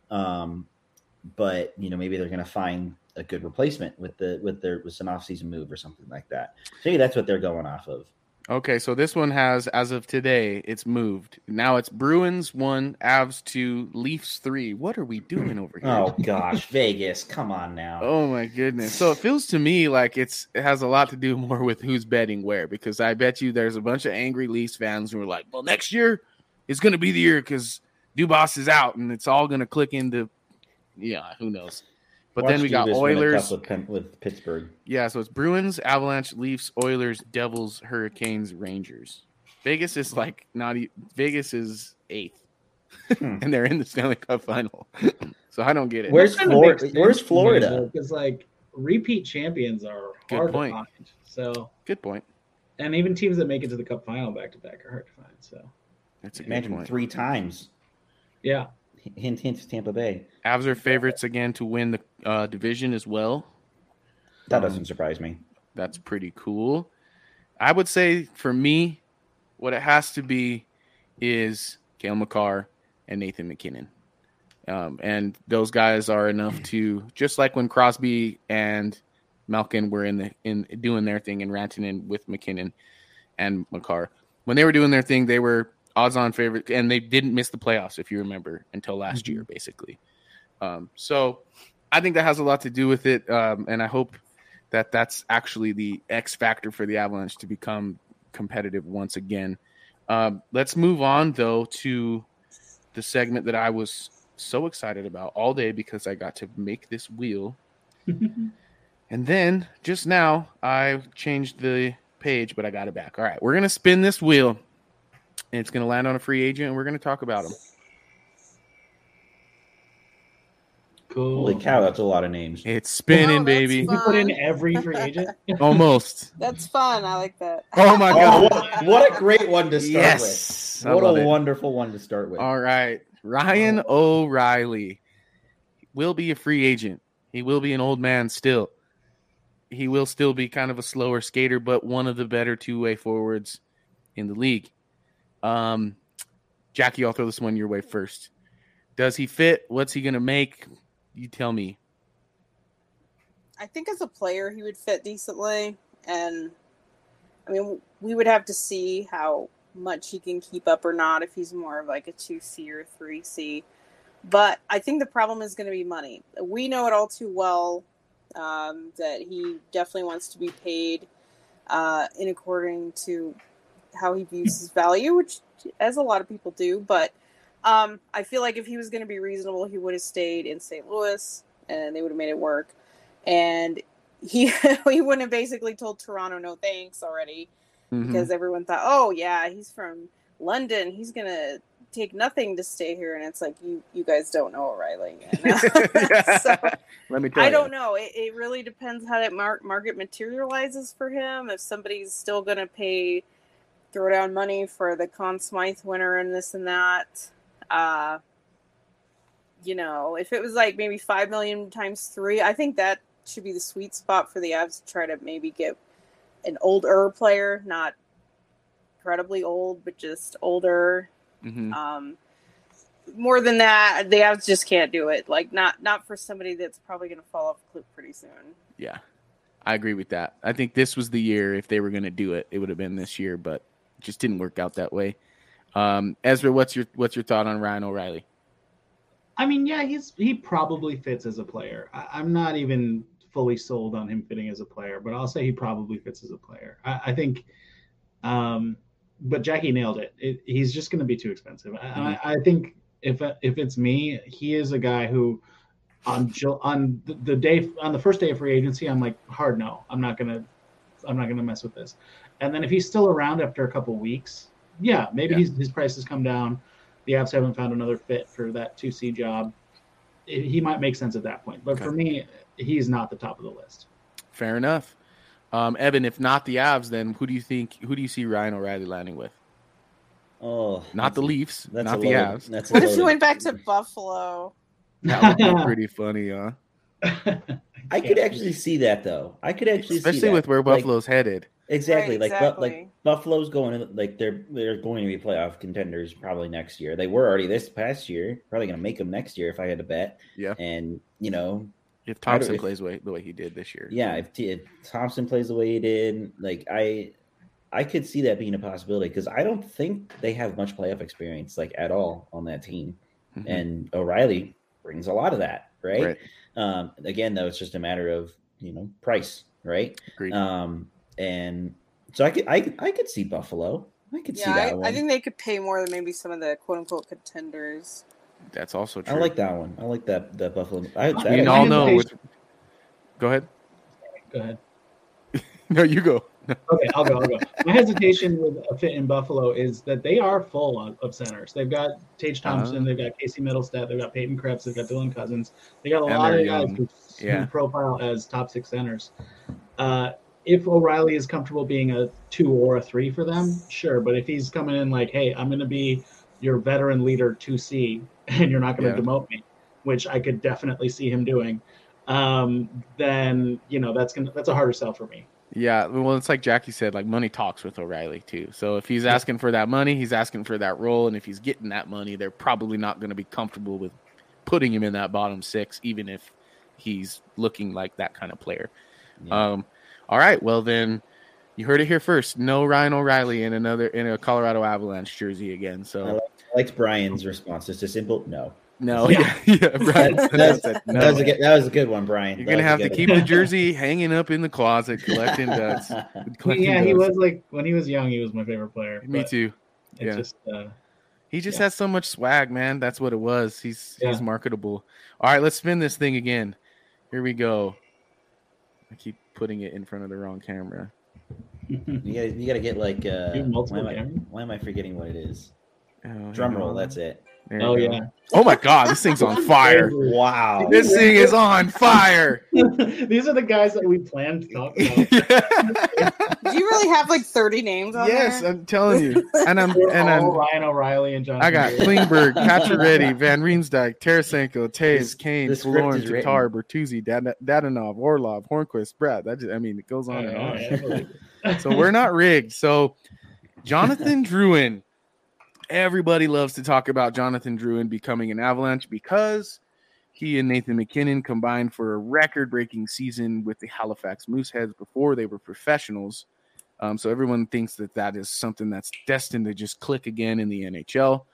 But maybe they're going to find a good replacement with an off-season move or something like that. So maybe that's what they're going off of. Okay, so this one has, as of today, it's moved. Now it's Bruins 1, Avs 2, Leafs 3. What are we doing over here? Oh, gosh, Vegas, come on now. Oh, my goodness. So it feels to me like it has a lot to do more with who's betting where, because I bet you there's a bunch of angry Leafs fans who are like, well, next year is going to be the year because Dubas is out, and it's all going to click into, who knows. But then we got Oilers with Pittsburgh. Yeah, so it's Bruins, Avalanche, Leafs, Oilers, Devils, Hurricanes, Rangers. Vegas is Vegas is 8th, and they're in the Stanley Cup final. So I don't get it. Where's Florida? Because like repeat champions are hard to find. So good point. And even teams that make it to the Cup final back to back are hard to find. So that's a imagine good point. 3 times. Yeah. Hint, Tampa Bay. Avs are favorites again to win the division as well. That doesn't surprise me. That's pretty cool. I would say for me, what it has to be is Cale Makar and Nathan MacKinnon. And those guys are enough to, just like when Crosby and Malkin were in doing their thing and Rantanen with McKinnon and Makar. When they were doing their thing, they were odds-on favorite, and they didn't miss the playoffs, if you remember, until last year, basically. So I think that has a lot to do with it, and I hope that that's actually the X factor for the Avalanche to become competitive once again. Let's move on, though, to the segment that I was so excited about all day because I got to make this wheel. And then, just now, I changed the page, but I got it back. All right, we're going to spin this wheel. And it's going to land on a free agent, and we're going to talk about him. Cool. Holy cow, that's a lot of names. It's spinning, baby. You put in every free agent? Almost. That's fun. I like that. Oh, my God. What a great one to start with. What a wonderful one to start with. All right. Ryan O'Reilly will be a free agent. He will be an old man still. He will still be kind of a slower skater, but one of the better two-way forwards in the league. Jackie, I'll throw this one your way first. Does he fit? What's he going to make? You tell me. I think as a player, he would fit decently. And, I mean, we would have to see how much he can keep up or not if he's more of like a 2C or 3C. But I think the problem is going to be money. We know it all too well that he definitely wants to be paid in according to how he views his value, which as a lot of people do. But I feel like if he was going to be reasonable, he would have stayed in St. Louis and they would have made it work. And he wouldn't have basically told Toronto no thanks already, because everyone thought, oh yeah, he's from London, he's going to take nothing to stay here. And it's like, you guys don't know O'Reilly. And, so, let me tell I you. don't know. It really depends how that market materializes for him. If somebody's still going to throw down money for the Conn Smythe winner and this and that, if it was like maybe $5 million times 3, I think that should be the sweet spot for the Avs to try to maybe get an older player, not incredibly old, but just older. More than that, the Avs just can't do it. Like not for somebody that's probably going to fall off a cliff pretty soon. Yeah, I agree with that. I think this was the year. If they were going to do it, it would have been this year, but it just didn't work out that way. Ezra, what's your thought on Ryan O'Reilly? I mean, yeah, he probably fits as a player. I'm not even fully sold on him fitting as a player, but I'll say he probably fits as a player. I think, but Jackie nailed it. He's just going to be too expensive. I think if it's me, he is a guy who on the first day of free agency, I'm like, hard no, I'm not gonna mess with this. And then if he's still around after a couple weeks, yeah, maybe his price has come down. The Avs haven't found another fit for that 2C job. He might make sense at that point. But for me, he's not the top of the list. Fair enough. Evan, if not the Avs, then who do you see Ryan O'Reilly landing with? Oh, not the Leafs, not the Avs. What if he went back to Buffalo? That would be pretty funny, huh? I could actually see that, though. Especially with where Buffalo's headed. Exactly. Right, like Buffalo's going to, like, they're going to be playoff contenders probably next year. They were already this past year. Probably going to make them next year if I had to bet. Yeah. And if Thompson plays the way he did this year. Yeah, if Thompson plays the way he did, like I could see that being a possibility, because I don't think they have much playoff experience, like, at all on that team. And O'Reilly brings a lot of that, right? Again, though, it's just a matter of price, right? Agreed. And so I could see Buffalo. I could see that one. I think they could pay more than maybe some of the quote unquote contenders. That's also true. I like that one. I like that Buffalo. We all know. Go ahead. Go ahead. No, you go. Okay, I'll go. My hesitation with a fit in Buffalo is that they are full of centers. They've got Tage Thompson, they've got Casey Middlestat, they've got Peyton Krebs, they've got Dylan Cousins. They got a lot of guys who profile as top 6 centers. If O'Reilly is comfortable being a 2 or a 3 for them, sure. But if he's coming in like, hey, I'm going to be your veteran leader 2C, and you're not going to demote me, which I could definitely see him doing, then that's a harder sell for me. Yeah, well, it's like Jackie said, like, money talks with O'Reilly too. So if he's asking for that money, he's asking for that role, and if he's getting that money, they're probably not going to be comfortable with putting him in that bottom 6, even if he's looking like that kind of player. Yeah. All right, well then, you heard it here first. No Ryan O'Reilly in a Colorado Avalanche jersey again. So I liked Brian's response. It's a simple no. No, yeah, Brian. That was a good one, Brian. You're gonna have to keep the jersey hanging up in the closet, collecting dust. He was like, when he was young, he was my favorite player. Me too. Yeah. He just has so much swag, man. That's what it was. He's marketable. All right, let's spin this thing again. Here we go. I keep putting it in front of the wrong camera. You gotta get like why am I forgetting what it is? Drum roll, that's it. Yeah. Oh my God, this thing's on fire. Wow. This thing is on fire. These are the guys that we planned to talk about. Do you really have like 30 names on there? Yes, I'm telling you. And I'm Ryan O'Reilly and John. I got Klingberg, Pacioretty, Van Riemsdyk, Tarasenko, Taves, Kane, Killorn, Tatar, Bertuzzi, Dadonov, Orlov, Hornquist, Brad. It goes on and on. So we're not rigged. So Jonathan Drouin. Everybody loves to talk about Jonathan Drouin becoming an Avalanche because he and Nathan MacKinnon combined for a record-breaking season with the Halifax Mooseheads before they were professionals. So everyone thinks that is something that's destined to just click again in the NHL.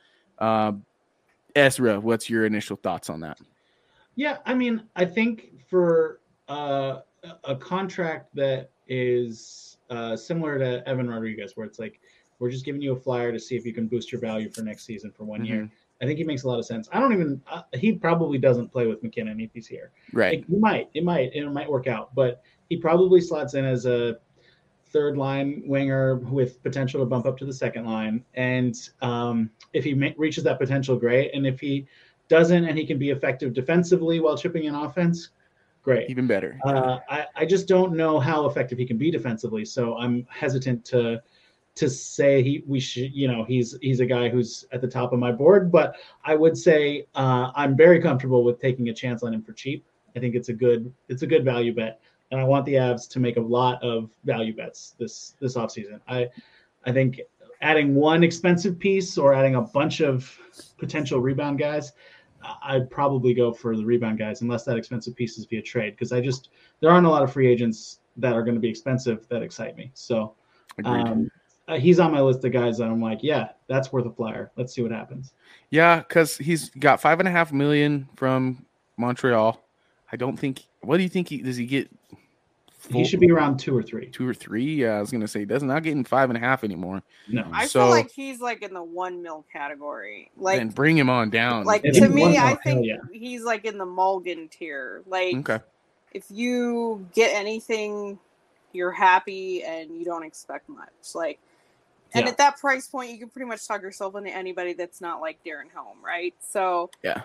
Ezra, what's your initial thoughts on that? Yeah, I think for a contract that is similar to Evan Rodriguez, where it's like, we're just giving you a flyer to see if you can boost your value for next season for 1 year. I think he makes a lot of sense. I don't even. He probably doesn't play with McKinnon if he's here. Right. It might work out, but he probably slots in as a third line winger with potential to bump up to the second line. And if he reaches that potential, great. And if he doesn't, and he can be effective defensively while chipping in offense, great. Even better. I just don't know how effective he can be defensively, so I'm hesitant to say he's a guy who's at the top of my board, but I would say I'm very comfortable with taking a chance on him for cheap. I think it's a good value bet, and I want the Avs to make a lot of value bets this offseason. I think adding one expensive piece or adding a bunch of potential rebound guys, I'd probably go for the rebound guys unless that expensive piece is via trade, because there aren't a lot of free agents that are going to be expensive that excite me. So he's on my list of guys that I'm like, yeah, that's worth a flyer. Let's see what happens. Yeah, because he's got $5.5 million from Montreal. I don't think. What do you think? Does he get? He should be around 2 or 3. 2 or 3. Yeah, I was gonna say, does not getting 5.5 anymore. No, I feel like he's like in the $1 million category. Like, then bring him on down. Like, to me, I think he's like in the Mulligan tier. Like, okay, if you get anything, you're happy and you don't expect much. Like, and at that price point, you can pretty much talk yourself into anybody that's not like Darren Helm, right? So yeah,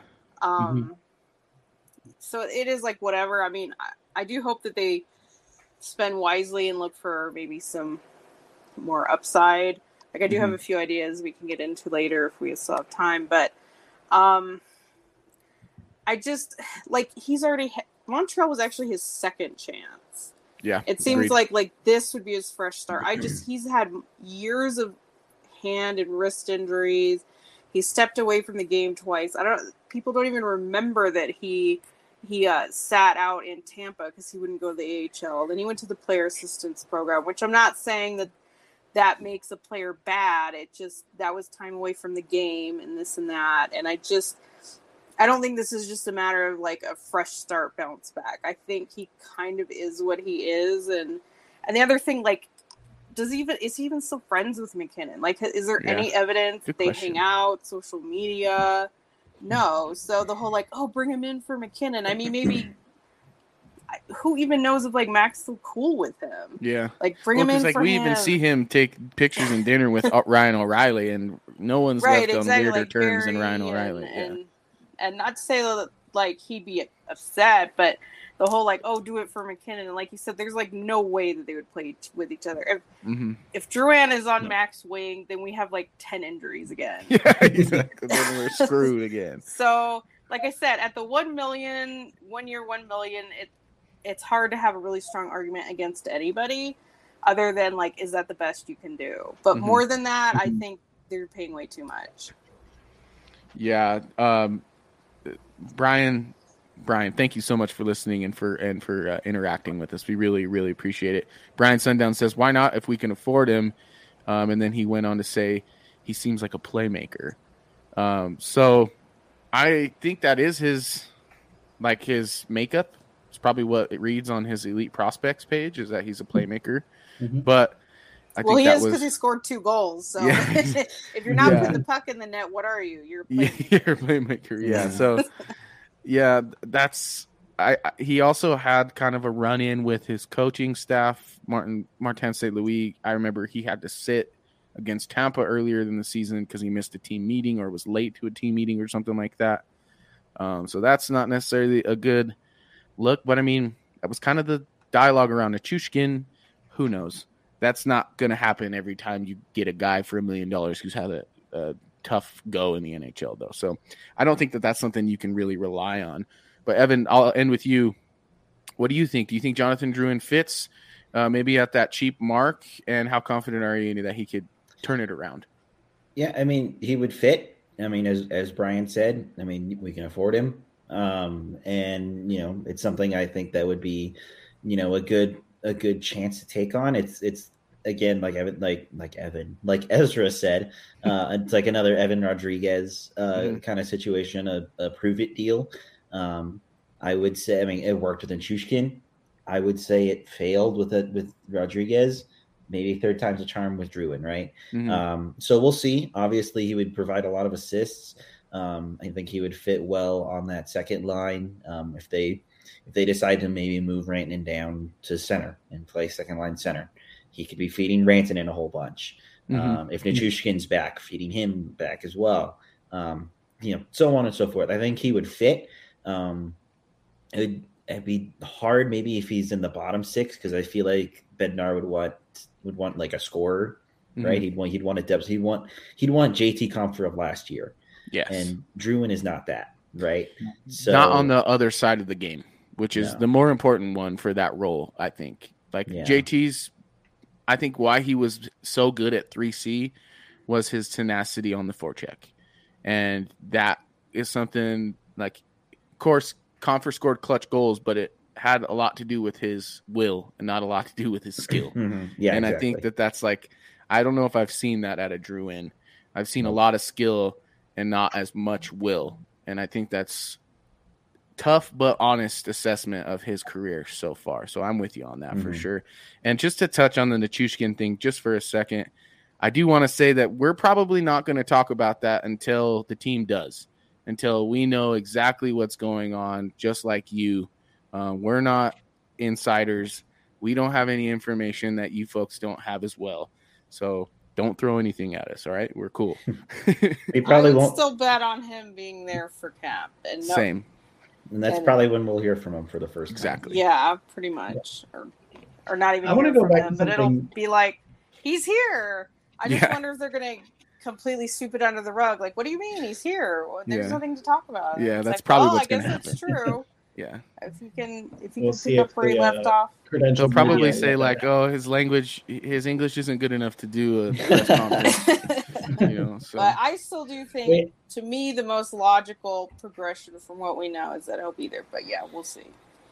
so it is like whatever. I mean, I do hope that they spend wisely and look for maybe some more upside. Like, I do have a few ideas we can get into later if we still have time, but I just like, he's already Montreal was actually his second chance. Yeah, it seems like this would be his fresh start. He's had years of hand and wrist injuries. He stepped away from the game twice. People don't even remember that he sat out in Tampa because he wouldn't go to the AHL. Then he went to the player assistance program, which I'm not saying that makes a player bad. It just, that was time away from the game and this and that. And I don't think this is just a matter of like a fresh start, bounce back. I think he kind of is what he is. And the other thing, like, is he even still friends with McKinnon? Like, is there any evidence that they hang out, social media? No. So the whole like, oh, bring him in for McKinnon. I mean, maybe who even knows if like Mac's still cool with him? Yeah. Like, bring him in for him. We even see him take pictures and dinner with Ryan O'Reilly, and no one's left on weirder like terms Barry than Ryan O'Reilly. And not to say that like he'd be upset, but the whole like, oh, do it for McKinnon. And like you said, there's like no way that they would play with each other. If Drouin is on Mac's wing, then we have like 10 injuries again. Yeah, exactly. Then we're screwed again. So, like I said, at the 1 million, 1 year, 1 million, it's hard to have a really strong argument against anybody other than like, is that the best you can do? But more than that, I think they're paying way too much. Yeah. Brian, thank you so much for listening and for interacting with us. We really, really appreciate it. Brian Sundown says, why not if we can afford him? And then he went on to say he seems like a playmaker. So I think that is his makeup. It's probably what it reads on his elite prospects page, is that he's a playmaker. But I think he is, because he scored 2 goals. So if you're not putting the puck in the net, what are you? You're a playmaker. You're a playmaker. Yeah. So he also had kind of a run-in with his coaching staff, Martin St. Louis. I remember he had to sit against Tampa earlier in the season because he missed a team meeting or was late to a team meeting or something like that. So that's not necessarily a good look. But I mean, that was kind of the dialogue around Nichushkin. Who knows? That's not going to happen every time you get a guy for $1 million who's had a tough go in the NHL, though. So I don't think that that's something you can really rely on. But Evan, I'll end with you. What do you think? Do you think Jonathan Drouin fits maybe at that cheap mark? And how confident are you that he could turn it around? Yeah, I mean, he would fit. I mean, as Brian said, I mean, we can afford him. And, it's something I think that would be, a good chance to take on. It's again, like Ezra said, it's like another Evan Rodriguez kind of situation, a prove it deal. I would say, I mean, it worked with Nichushkin. I would say it failed with Rodriguez. maybe third time's a charm with Druin, right? Mm-hmm. So we'll see. Obviously, he would provide a lot of assists. I think he would fit well on that second line. If they decide to maybe move Rantanen down to center and play second line center, he could be feeding Rantanen a whole bunch. If Nichushkin's back, feeding him back as well. So on and so forth. I think he would fit. It'd be hard maybe if he's in the bottom six, because I feel like Bednar would want like a scorer, right? He'd want a depth. He'd want JT Compher of last year. Yes. And Druin is not that, right? So not on the other side of the game, which is the more important one for that role, I think. JT's, I think why he was so good at 3C was his tenacity on the forecheck. And that is something like, of course, Compher scored clutch goals, but it had a lot to do with his will and not a lot to do with his skill. Yeah, and exactly. I think that's like, I don't know if I've seen that at a Druin. I've seen a lot of skill and not as much will. And I think that's tough but honest assessment of his career so far. So I'm with you on that for sure. And just to touch on the Nichushkin thing just for a second, I do want to say that we're probably not going to talk about that until the team does, until we know exactly what's going on, just like you. We're not insiders. We don't have any information that you folks don't have as well. So don't throw anything at us, all right? We're cool. We probably I would won't. still bet on him being there for Cap. And Same. And that's probably when we'll hear from him for the first time. Exactly. Yeah, pretty much. Or not even I want to hear go from back him, to but it'll something. be like, he's here. I just Yeah. wonder if they're going to completely sweep it under the rug. Like, what do you mean he's here? Well, there's Yeah. nothing to talk about. Yeah, It's that's like, probably well, what's I gonna guess it's true. Yeah. If you can We'll see pick up if where he the, left off. Credentials They'll probably media say let that like, his English isn't good enough to do a press conference. So. But I still do think, to me, the most logical progression from what we know is that he'll be there. But yeah, we'll see.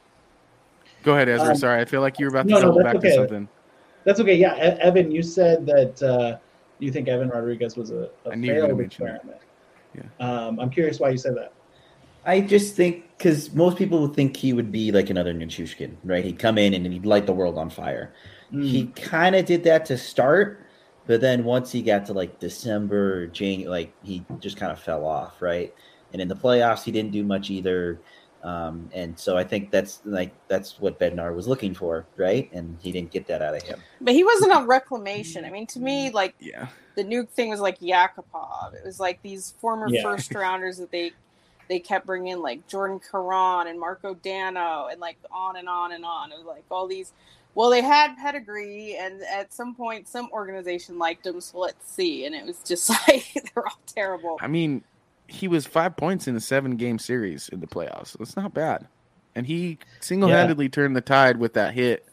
Go ahead, Ezra. Sorry, I feel like you were about to No, double that's back to okay. something. That's okay. Yeah, Evan, you said that you think Evan Rodriguez was a I knew you were gonna failed mention that. experiment. Yeah. I'm curious why you said that. I just think because most people would think he would be like another Nichushkin, right? He'd come in and he'd light the world on fire. He kind of did that to start, but then once he got to like December, January, like he just kind of fell off, right? And in the playoffs, he didn't do much either. And so I think that's what Bednar was looking for, right? And he didn't get that out of him. But he wasn't on reclamation. I mean, to me, like, Yeah. the Nuke thing was like Yakupov. It was like these former first rounders that they kept bringing in, like Jordan Caron and Marco Dano, and like on and on and on. It was like all these. Well, they had pedigree, and at some point, some organization liked them. So let's see. And it was just like they're all terrible. I mean, he was 5 points in a 7-game series in the playoffs. That's not bad. And he single-handedly turned the tide with that hit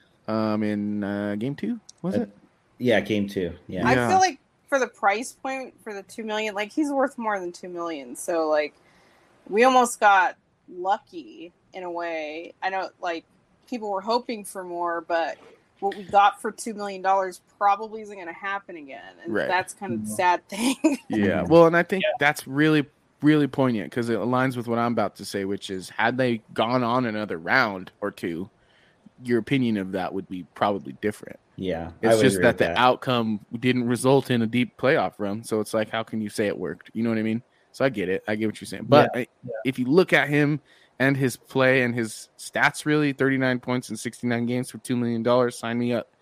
in game 2, was it? Yeah, game 2. Yeah. I feel like for the price point for the $2 million, like he's worth more than $2 million. So like we almost got lucky in a way. I know like people were hoping for more, but what we got for $2 million probably isn't going to happen again. And that's kind of the sad thing. Yeah. Well, and I think that's really, really poignant because it aligns with what I'm about to say, which is had they gone on another round or two, your opinion of that would be probably different. Yeah. It's just that the outcome didn't result in a deep playoff run. So it's like, how can you say it worked? You know what I mean? So I get it. I get what you're saying. But if you look at him and his play and his stats, really 39 points in 69 games for $2 million, sign me up.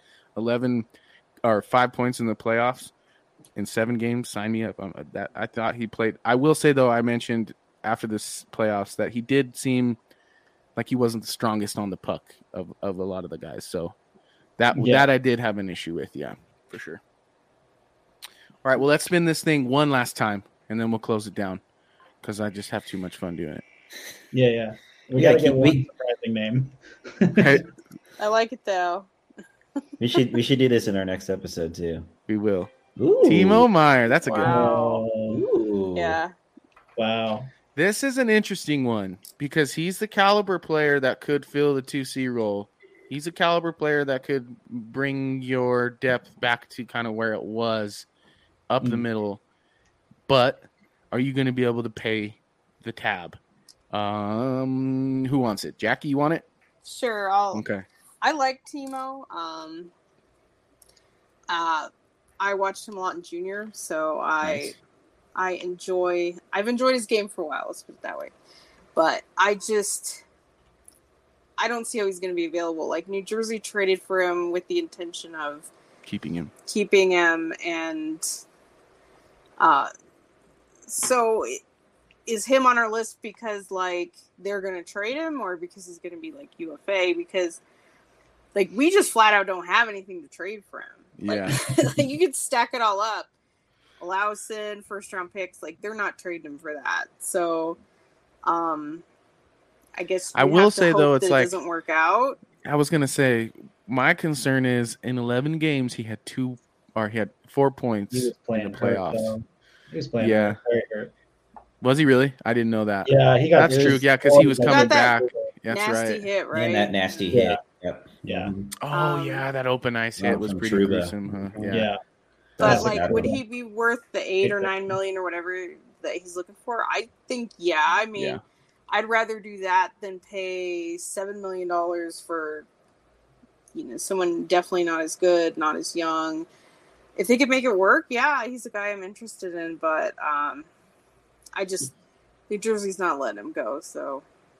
5 points in the playoffs in 7 games, sign me up. That I thought he played. I will say, though, I mentioned after this playoffs that he did seem like he wasn't the strongest on the puck of a lot of the guys. So that I did have an issue with. Yeah, for sure. All right, well, let's spin this thing one last time, and then we'll close it down because I just have too much fun doing it. Yeah. We gotta get one surprising name. I like it though. We should do this in our next episode too. We will. Ooh. Timo Meier. That's a good one. Ooh. Yeah. Wow. This is an interesting one because he's the caliber player that could fill the 2C role. He's a caliber player that could bring your depth back to kind of where it was up the middle. But are you going to be able to pay the tab? Who wants it? Jackie, you want it? Sure. Okay. I like Timo. I watched him a lot in junior, so Nice. I've enjoyed his game for a while, let's put it that way. But I don't see how he's going to be available. Like, New Jersey traded for him with the intention of keeping him, and so is him on our list because, like, they're going to trade him, or because he's going to be, like, UFA? Because, like, we just flat out don't have anything to trade for him. Yeah. Like, you could stack it all up. Alauson, first-round picks, like, they're not trading him for that. So, I guess I will say, though, it's like, it doesn't work out. I was going to say, my concern is in 11 games, he had 4 points He was playing in the playoffs. hurt, he was playing Yeah. very hurt. Was he really? I didn't know that. Yeah, he got. That's true. Yeah, because he was coming back. That's nasty right. hit, right? And that nasty Yeah. hit. Yep. Yeah. Oh, yeah, that open ice hit was from pretty Trouba. gruesome. Huh? Yeah. But, That's like, a would bad he be worth the 8 or 9 million or whatever that he's looking for? I think, yeah. I mean, Yeah. I'd rather do that than pay $7 million for, someone definitely not as good, not as young. If they could make it work, yeah, he's a guy I'm interested in. But New Jersey's not letting him go, so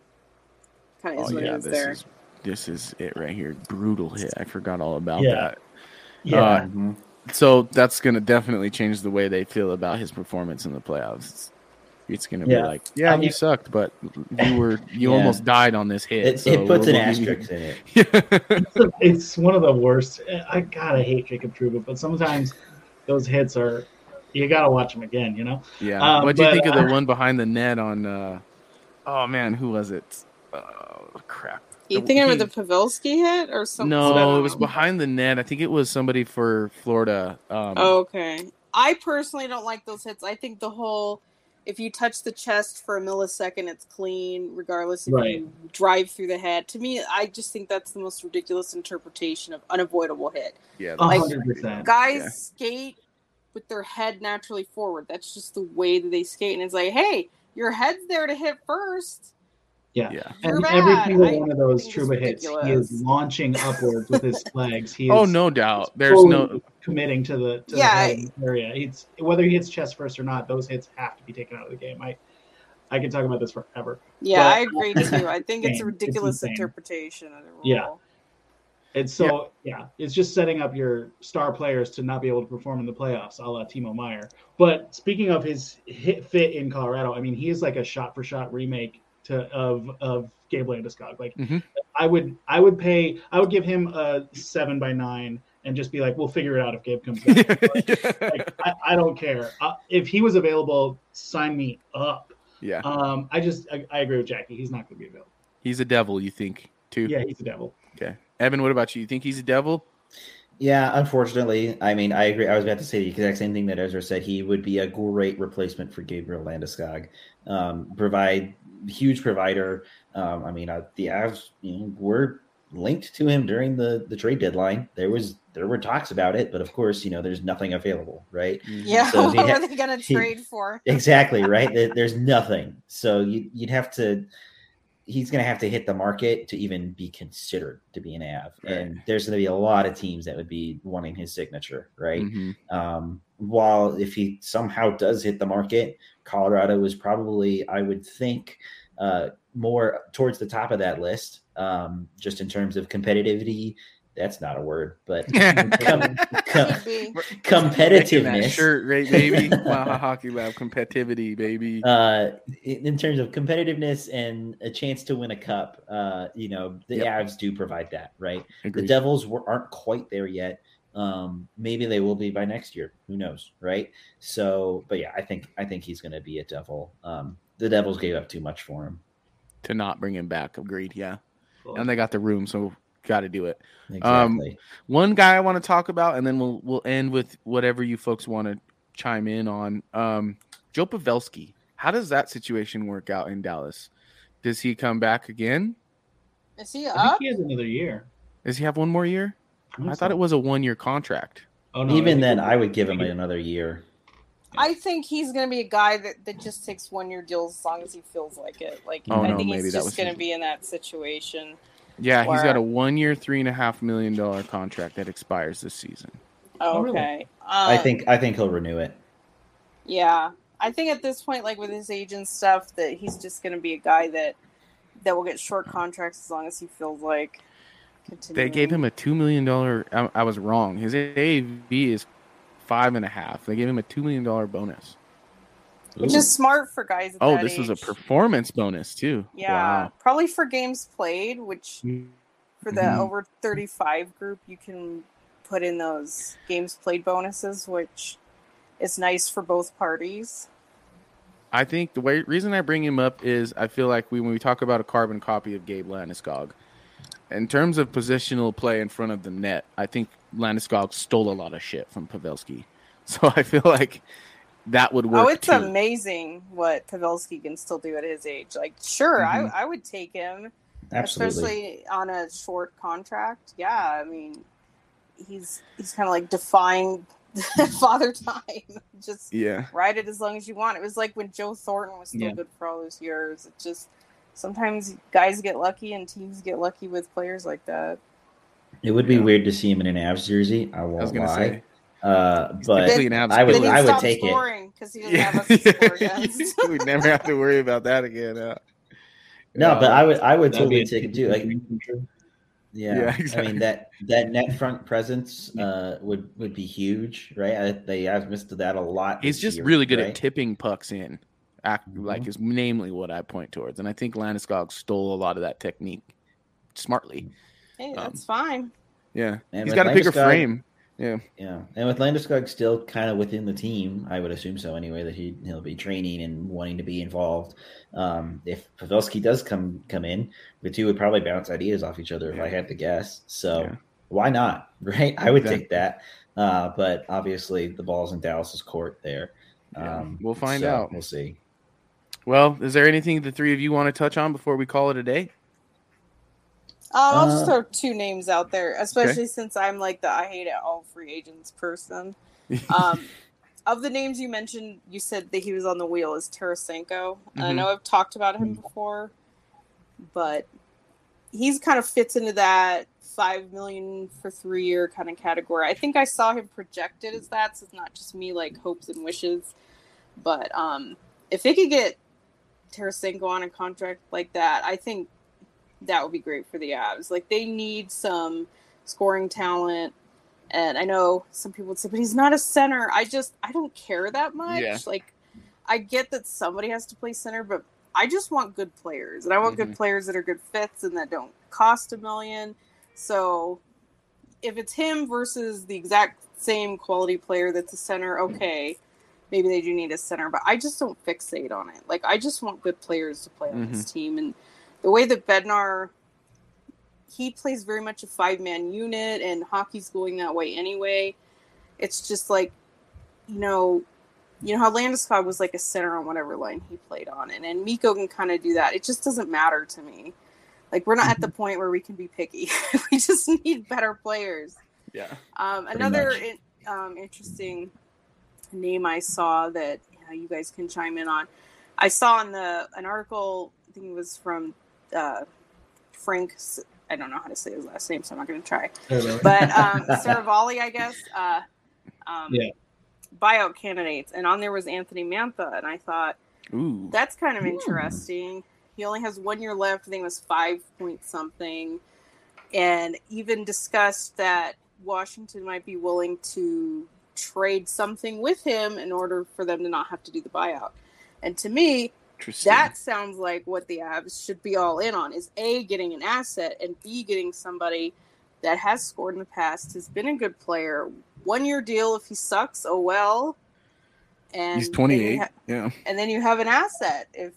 kind of is what it is there. This is it right here. Brutal hit. I forgot all about Yeah. that. Yeah. So that's going to definitely change the way they feel about his performance in the playoffs. It's going to be like, you sucked, but you almost died on this hit. It puts an asterisk in it. It's one of the worst. I hate Jacob Trouba, but sometimes those hits you gotta watch them again. Yeah. What do you think of the one behind the net on? Oh man, who was it? Oh crap. You thinking of the Pavelski hit or something? No, it was behind the net. I think it was somebody for Florida. Okay. I personally don't like those hits. I think if you touch the chest for a millisecond, it's clean, regardless if you drive through the head. To me, I just think that's the most ridiculous interpretation of unavoidable hit. Yeah, 100%. Guys skate with their head naturally forward. That's just the way that they skate. And it's like, hey, your head's there to hit first. Yeah. You're And bad. every single one of those think it's Trouba hits, he ridiculous. is launching upwards with his legs. He is Oh, no doubt. There's totally committing to the head area. It's whether he hits chest first or not, those hits have to be taken out of the game. I can talk about this forever. Yeah, But I agree too. I think it's a ridiculous insane. interpretation of the rule. Yeah. It's so it's just setting up your star players to not be able to perform in the playoffs, a la Timo Meier. But speaking of his fit in Colorado, I mean, he is like a shot for shot remake of Gabe Landeskog. Like I would give him a 7x9 and just be like, we'll figure it out if Gabe comes back. Like, I don't care. If he was available, sign me up. Yeah. I agree with Jackie. He's not going to be available. He's a devil, you think, too? Yeah, he's a devil. Okay. Evan, what about you? You think he's a devil? Yeah, unfortunately. I mean, I agree. I was about to say the exact same thing that Ezra said. He would be a great replacement for Gabriel Landeskog. Huge provider. I mean, the Avs, were linked to him during the trade deadline. There were talks about it, but of course, there's nothing available, right? Yeah, So what are they going to trade for? Exactly, right? There's nothing. So you'd have to. He's going to have to hit the market to even be considered to be an Av. Right. And there's going to be a lot of teams that would be wanting his signature, right? While if he somehow does hit the market, Colorado is probably, I would think, more towards the top of that list, just in terms of competitivity. That's not a word, but competitiveness. Shirt, right, baby? Wow, Hockey Lab competitivity, baby. In terms of competitiveness and a chance to win a cup, the Avs do provide that, right? Agreed. The Devils aren't quite there yet. Maybe they will be by next year. Who knows, right? So, but yeah, I think he's going to be a Devil. The Devils gave up too much for him to not bring him back. Agreed. Yeah, and they got the room, so. Got to do it. Exactly. One guy I want to talk about, and then we'll end with whatever you folks want to chime in on. Joe Pavelski. How does that situation work out in Dallas? Does he come back again? Is he I up? think he has another year. Does he have one more year? I thought it was a 1-year contract. Oh no! Even then, I would give him another year. I think he's going to be a guy that just takes 1-year deals as long as he feels like it. Like I think he's just going to be in that situation. Yeah, he's got a 1-year, $3.5 million contract that expires this season. Oh, okay. I think he'll renew it. Yeah, I think at this point, like with his age and stuff, that he's just going to be a guy that will get short contracts as long as he feels like continuing. They gave him a $2 million. I was wrong. His AAV is 5.5. They gave him a $2 million bonus, which is smart for guys. At that this age. was a performance bonus too. Yeah, wow. Probably for games played, which for the over 35 group, you can put in those games played bonuses, which is nice for both parties. I think the reason I bring him up is I feel like when we talk about a carbon copy of Gabe Landeskog, in terms of positional play in front of the net, I think Landeskog stole a lot of shit from Pavelski. So I feel like that would work. Oh, it's amazing what Pavelski can still do at his age. Like, sure, I would take him, especially on a short contract. Yeah, I mean, he's kind of like defying father time. Just ride it as long as you want. It was like when Joe Thornton was still good for all those years. It just sometimes guys get lucky and teams get lucky with players like that. It would be weird to see him in an Avs jersey. I won't lie. But I would take it because he doesn't have us to score against. We'd never have to worry about that again. No, but I would totally take it too. Like, exactly. I mean that net front presence would be huge, right? I've missed that a lot. He's just really good at tipping pucks in. Like is namely what I point towards, and I think Landeskog stole a lot of that technique smartly. Hey, that's fine. Yeah, he's got a bigger frame. Yeah, and with Landeskog still kind of within the team, I would assume so anyway. That he'll be training and wanting to be involved. If Pavelski does come in, the two would probably bounce ideas off each other if I had to guess. So why not, right? I would take that. But obviously the ball's in Dallas's court there. We'll find out. We'll see. Well, is there anything the three of you want to touch on before we call it a day? I'll just throw two names out there, especially since I'm like the I hate it all free agents person. Of the names you mentioned, you said that he was on the wheel is Tarasenko. I know I've talked about him before, but he's kind of fits into that $5 million for 3 year kind of category. I think I saw him projected as that, so it's not just me like hopes and wishes. But if they could get Tarasenko on a contract like that, I think that would be great for the Avs. Like, they need some scoring talent. And I know some people would say, but he's not a center. I don't care that much. Yeah. Like, I get that somebody has to play center, but I just want good players. And I want good players that are good fits and that don't cost $1 million. So if it's him versus the exact same quality player that's a center, okay, maybe they do need a center. But I just don't fixate on it. Like, I just want good players to play on this team. And the way that Bednar, he plays very much a 5-man unit, and hockey's going that way anyway. It's just like, you know how Landeskog was like a center on whatever line he played on, and Mikko can kind of do that. It just doesn't matter to me. Like, we're not at the point where we can be picky. We just need better players. Yeah. Another interesting name I saw that you guys can chime in on. I saw in an article, I think it was from Frank, I don't know how to say his last name, so I'm not going to try. But Saravalli, I guess, buyout candidates. And on there was Anthony Mantha. And I thought, that's kind of interesting. He only has 1 year left. I think it was 5 point something. And even discussed that Washington might be willing to trade something with him in order for them to not have to do the buyout. And to me, that sounds like what the Avs should be all in on, is A, getting an asset, and B, getting somebody that has scored in the past, has been a good player. 1 year deal. If he sucks, oh well. And he's 28. And then you have an asset if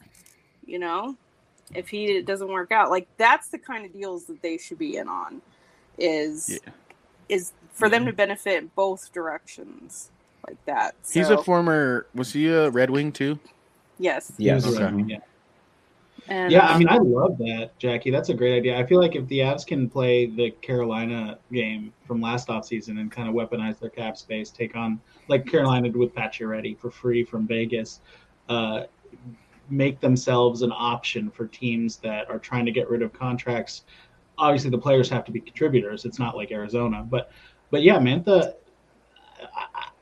he doesn't work out. Like, that's the kind of deals that they should be in on, is for them to benefit in both directions like that. So, he's a former, was he a Red Wing too? Yes. Yes. Okay. And, I mean, I love that, Jackie. That's a great idea. I feel like if the Avs can play the Carolina game from last offseason and kind of weaponize their cap space, take on, like Carolina did with Pacioretty for free from Vegas, make themselves an option for teams that are trying to get rid of contracts. Obviously, the players have to be contributors. It's not like Arizona. But yeah, Mantha,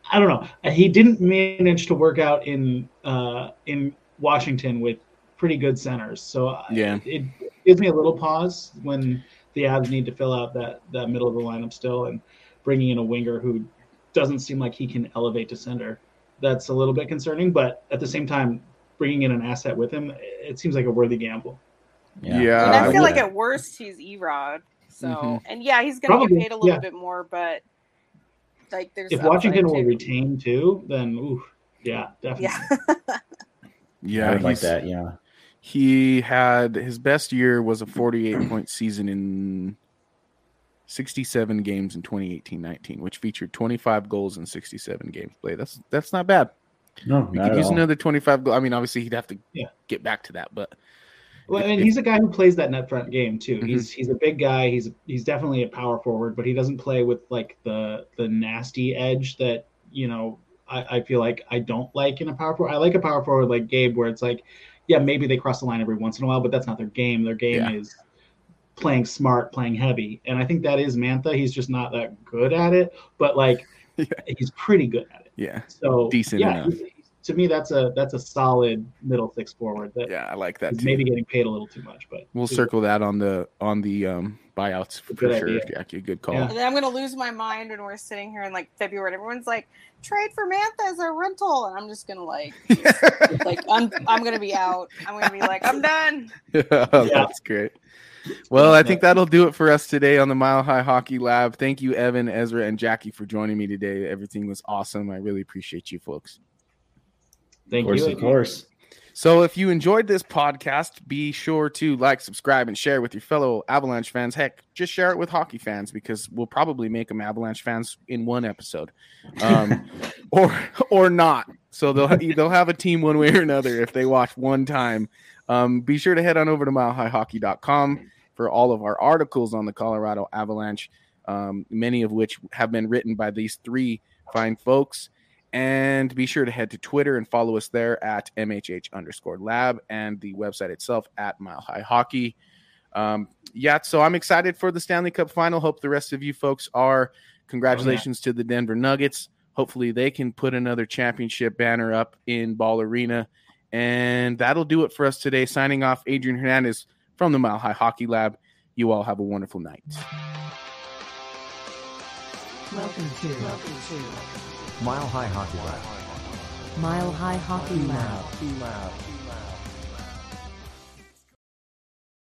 I don't know. He didn't manage to work out in Washington with pretty good centers. So it gives me a little pause when the Avs need to fill out that middle of the lineup still, and bringing in a winger who doesn't seem like he can elevate to center. That's a little bit concerning, but at the same time, bringing in an asset with him, it seems like a worthy gamble. Yeah. And I feel like at worst he's Erod. So and he's going to get paid a little bit more, but like there's if Washington will retain too, then definitely. Yeah, I would like that. Yeah, he had his best year was a 48-point season in 67 games in 2018-19, which featured 25 goals in 67 games played. That's not bad. No, we could use another 25 goals. I mean, obviously he'd have to get back to that, but he's a guy who plays that net front game too. He's a big guy. He's definitely a power forward, but he doesn't play with like the nasty edge that I feel like I don't like in a power forward. I like a power forward like Gabe, where it's like, maybe they cross the line every once in a while, but that's not their game. Their game is playing smart, playing heavy, and I think that is Mantha. He's just not that good at it, but like he's pretty good at it. Yeah, so decent enough. To me, that's a solid middle six forward. That I like that. Maybe getting paid a little too much, but we'll circle that on the buyouts for sure. Jackie, good call. Yeah. And then I'm gonna lose my mind when we're sitting here in like February. Everyone's like, trade for Mantha as a rental, and I'm just gonna I'm gonna be out. I'm gonna be like, I'm done. That's great. Well, I think that'll do it for us today on the Mile High Hockey Lab. Thank you, Evan, Ezra, and Jackie for joining me today. Everything was awesome. I really appreciate you folks. Thank you. Of course. So if you enjoyed this podcast, be sure to like, subscribe, and share with your fellow Avalanche fans. Heck, just share it with hockey fans, because we'll probably make them Avalanche fans in one episode, or not. So they'll have a team one way or another if they watch one time. Be sure to head on over to milehighhockey.com for all of our articles on the Colorado Avalanche, many of which have been written by these three fine folks. And be sure to head to Twitter and follow us there at MHH_lab, and the website itself at Mile High Hockey. So I'm excited for the Stanley Cup final. Hope the rest of you folks are. Congratulations to the Denver Nuggets. Hopefully they can put another championship banner up in Ball Arena. And that'll do it for us today. Signing off, Adrian Hernandez from the Mile High Hockey Lab. You all have a wonderful night. Welcome to Mile High Hockey Lab. Mile High Hockey Lab.